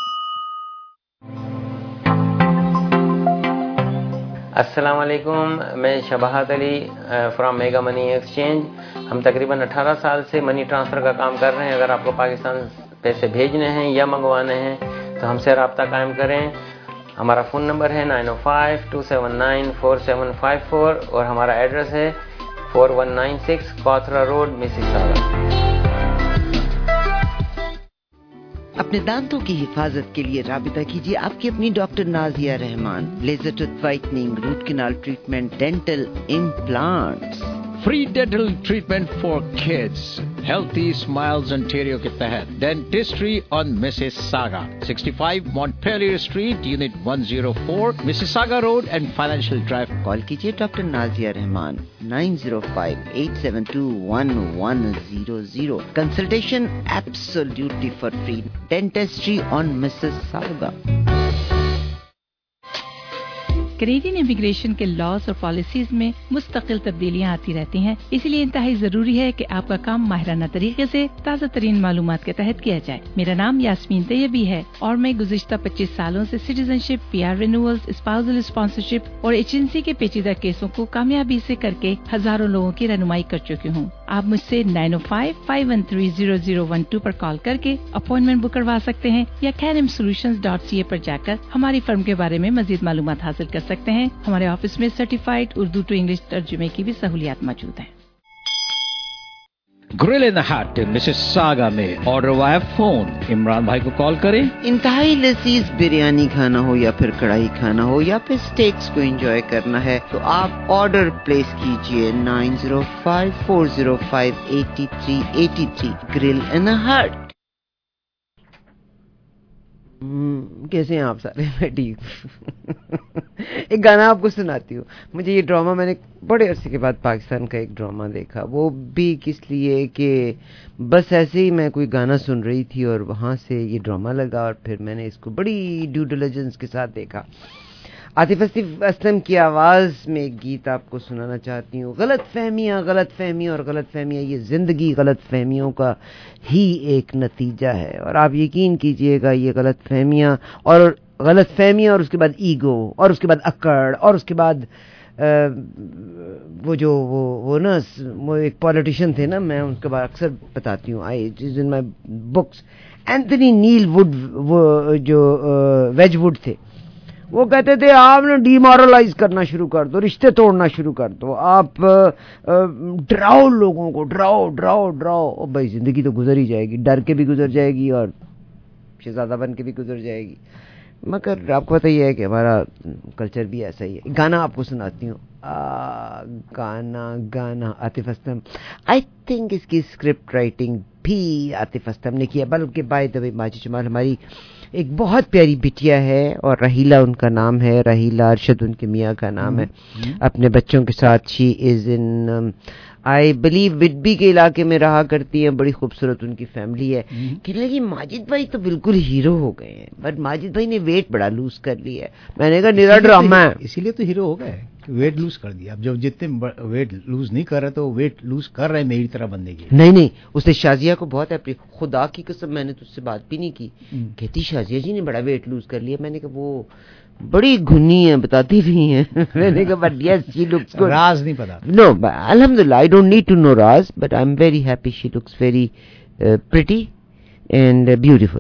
अस्सलाम वालेकुम, मैं Shabahat Ali from Mega Money Exchange. हम तकरीबन अठारह साल से मनी ट्रांसफ़र का काम कर रहे हैं। अगर आपको पाकिस्तान पैसे भेजने हैं या मंगवाने हैं तो हमसे रब्ता कायम करें। हमारा फ़ोन नंबर है नाइन ओ five two seven nine four seven five four और हमारा एड्रेस है four one nine six Cawthra road, Mississauga. अपने दांतों की हिफाजत के लिए राबिता कीजिए आपकी अपनी doctor Nazia Rahman. Laser tooth whitening, root canal treatment, dental implants. Free dental treatment for kids, healthy smiles Ontario के तहत dentistry on Mississauga, sixty five Montpellier street, unit one zero four, Mississauga road and financial drive. Call कीजिए doctor Nazia Rahman nine zero five eight seven two one one zero zero. Consultation absolutely for free. Dentistry on Mississauga. Canadian immigration के laws और policies में मुस्तकिल तब्दीलियां आती रहती हैं, इसलिए इंतहाई जरूरी है कि आपका काम माहिराना तरीके से ताज़ा तरीन मालूमात के तहत किया जाए। मेरा नाम यास्मीन तैयबी है और मैं गुज़िश्ता पच्चीस सालों से citizenship, PR renewals, spousal sponsorship और एजेंसी के पेचीदा केसों को कामयाबी से करके हजारों लोगों की रहनुमाई कर चुकी हूँ। आप मुझसे नाइन ओ five five one three zero zero one two पर कॉल करके अपॉइंटमेंट बुक करवा सकते हैं या कैनम सोल्यूशंस डॉट सी ए पर जाकर हमारी फर्म के बारे में मजीद मालूमात हासिल कर सकते हैं। हमारे ऑफिस में सर्टिफाइड उर्दू टू इंग्लिश तर्जुमे की भी सहूलियात मौजूद हैं। Grill in the hut Mississauga में ऑर्डर वाया फोन। इमरान भाई को कॉल करें। इंतहाई लजीज बिरयानी खाना हो या फिर कढ़ाई खाना हो या फिर स्टेक्स को एंजॉय करना है तो आप ऑर्डर प्लेस कीजिए nine zero five four zero five eight three eight three. Grill in the hut. कैसे हैं आप सारे? मैं ठीक। ایک گانا آپ کو سناتی ہوں. مجھے یہ ڈرامہ میں نے بڑے عرصے کے بعد پاکستان کا ایک ڈرامہ دیکھا, وہ بھی کس لیے کہ بس ایسے ہی میں کوئی گانا سن رہی تھی اور وہاں سے یہ ڈرامہ لگا اور پھر میں نے اس کو بڑی ڈیو ڈیلیجنس کے ساتھ دیکھا. عاطف اسلم کی آواز میں ایک گیت آپ کو سنانا چاہتی ہوں. غلط فہمیاں غلط فہمیاں اور غلط فہمیاں, یہ زندگی غلط فہمیوں کا ہی ایک نتیجہ ہے. اور آپ یقین کیجئے گا یہ غلط فہمیاں اور غلط فہمیاں اور اس کے بعد ایگو اور اس کے بعد اکڑ اور اس کے بعد وہ جو وہ وہ نا وہ ایک پولیٹیشین تھے نا, میں ان کے بعد اکثر بتاتی ہوں, I in my books, Anthony Neilwood جو ویج وڈ تھے, وہ کہتے تھے آپ نے ڈی مورلائز کرنا شروع کر دو, رشتے توڑنا شروع کر دو, آپ ڈراؤ لوگوں کو, ڈراؤ ڈراؤ ڈراؤ. بھائی زندگی تو گزر ہی جائے گی, ڈر کے بھی گزر جائے گی اور شہزادہ بن کے بھی گزر جائے گی. مگر آپ کو پتہ ہی ہے کہ ہمارا کلچر بھی ایسا ہی ہے. گانا آپ کو سناتی ہوں, آ, گانا گانا عاطف اسلم. آئی تھنک اس کی اسکرپٹ رائٹنگ بھی عاطف اسلم نے کیا, بلکہ بائی دا وے ماجد جمال ہماری ایک بہت پیاری بٹیا ہے اور رحیلہ ان کا نام ہے, رحیلہ ارشد ان کے میاں کا نام ہے. اپنے بچوں کے ساتھ شی از ان آئی بلیو وڈبی کے علاقے میں رہا کرتی ہیں, بڑی خوبصورت ان کی فیملی ہے. کہنے لگی ماجد بھائی تو بالکل ہیرو ہو گئے ہیں, بٹ ماجد بھائی نے ویٹ بڑا لوز کر لیا ہے. میں نے کہا نیرا ڈرامہ ہے, اسی لیے تو ہیرو ہو گئے, ویٹ لوز کر دیا. اب جب جتنے ویٹ لوز نہیں کر رہے تو ویٹ لوز کر رہے میری طرح بندے کی. نہیں نہیں, اس نے شازیہ کو بہت اپری, خدا کی قسم میں نے تجھ سے بات بھی نہیں کی, کہتی شازیہ جی نے بڑا ویٹ لوز کر لیا. میں نے کہا وہ بڑی گھنی ہے, بتاتی بھی ہیں. میں نے کہا but yes she looks good. راز نہیں پتا. نو الحمدللہ, I don't need to know راز, but I am very happy she looks very pretty and beautiful.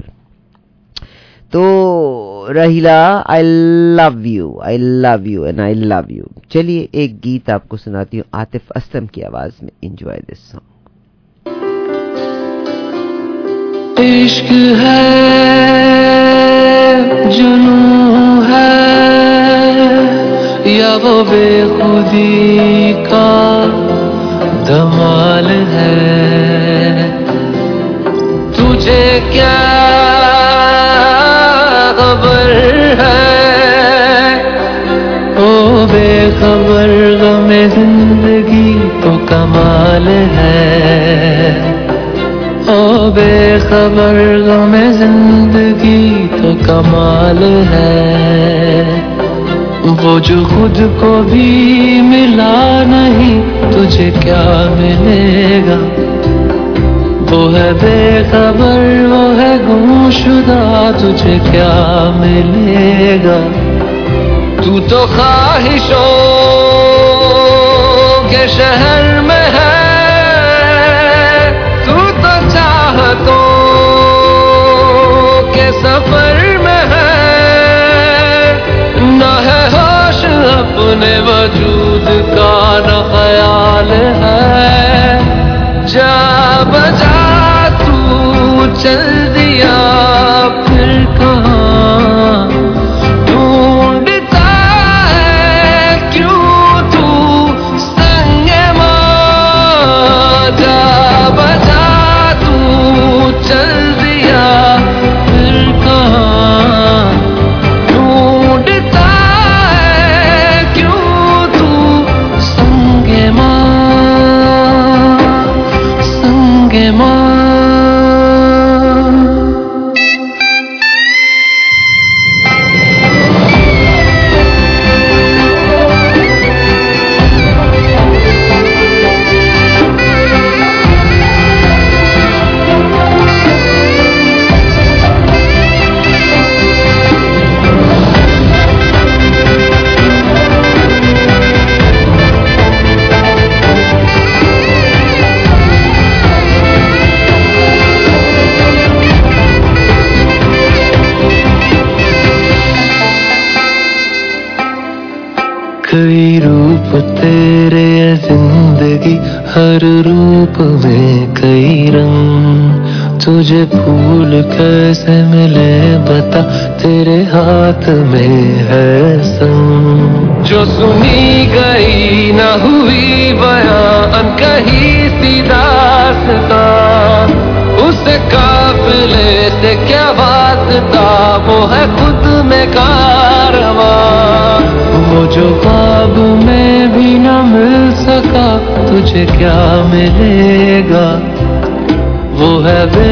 تو Raheela I love you, I love you and I love you. چلیے ایک گیت آپ کو سناتی ہوں عاطف اسلم کی آواز میں. Enjoy this song. عشق ہے جنون ہے یا وہ بے خودی کا دمال ہے, تجھے کیا خبر ہے او بے خبر غم زندگی تو کمال ہے, او بے خبر غم زندگی تو کمال ہے. وہ جو خود کو بھی ملا نہیں تجھے کیا ملے گا, وہ ہے بے خبر وہ ہے گم شدہ تجھے کیا ملے گا. تو تو خواہشوں کے شہر میں ہے, تو تو چاہتوں کے سفر میں ہے, نہ ہے ہوش اپنے وجود کا نہ خیال ہے. جا بجا تو چل دیا پھر کہاں ڈھونڈتا ہے کیوں تو سنگ ماں. جا بجا تو چل دیا پھر کہاں ڈھونڈتا ہے کیوں تو سنگ ماں سنگ ماں. کئی روپ تیرے زندگی, ہر روپ میں کئی رنگ, تجھے پھول کیسے ملے بتا تیرے ہاتھ میں ہے سنگ. جو سنی گئی نہ ہوئی بیان کہیں سی داستان, اس قافلے سے کیا واسطہ وہ ہے خود میں کارواں. وہ तुझे क्या मिलेगा वो है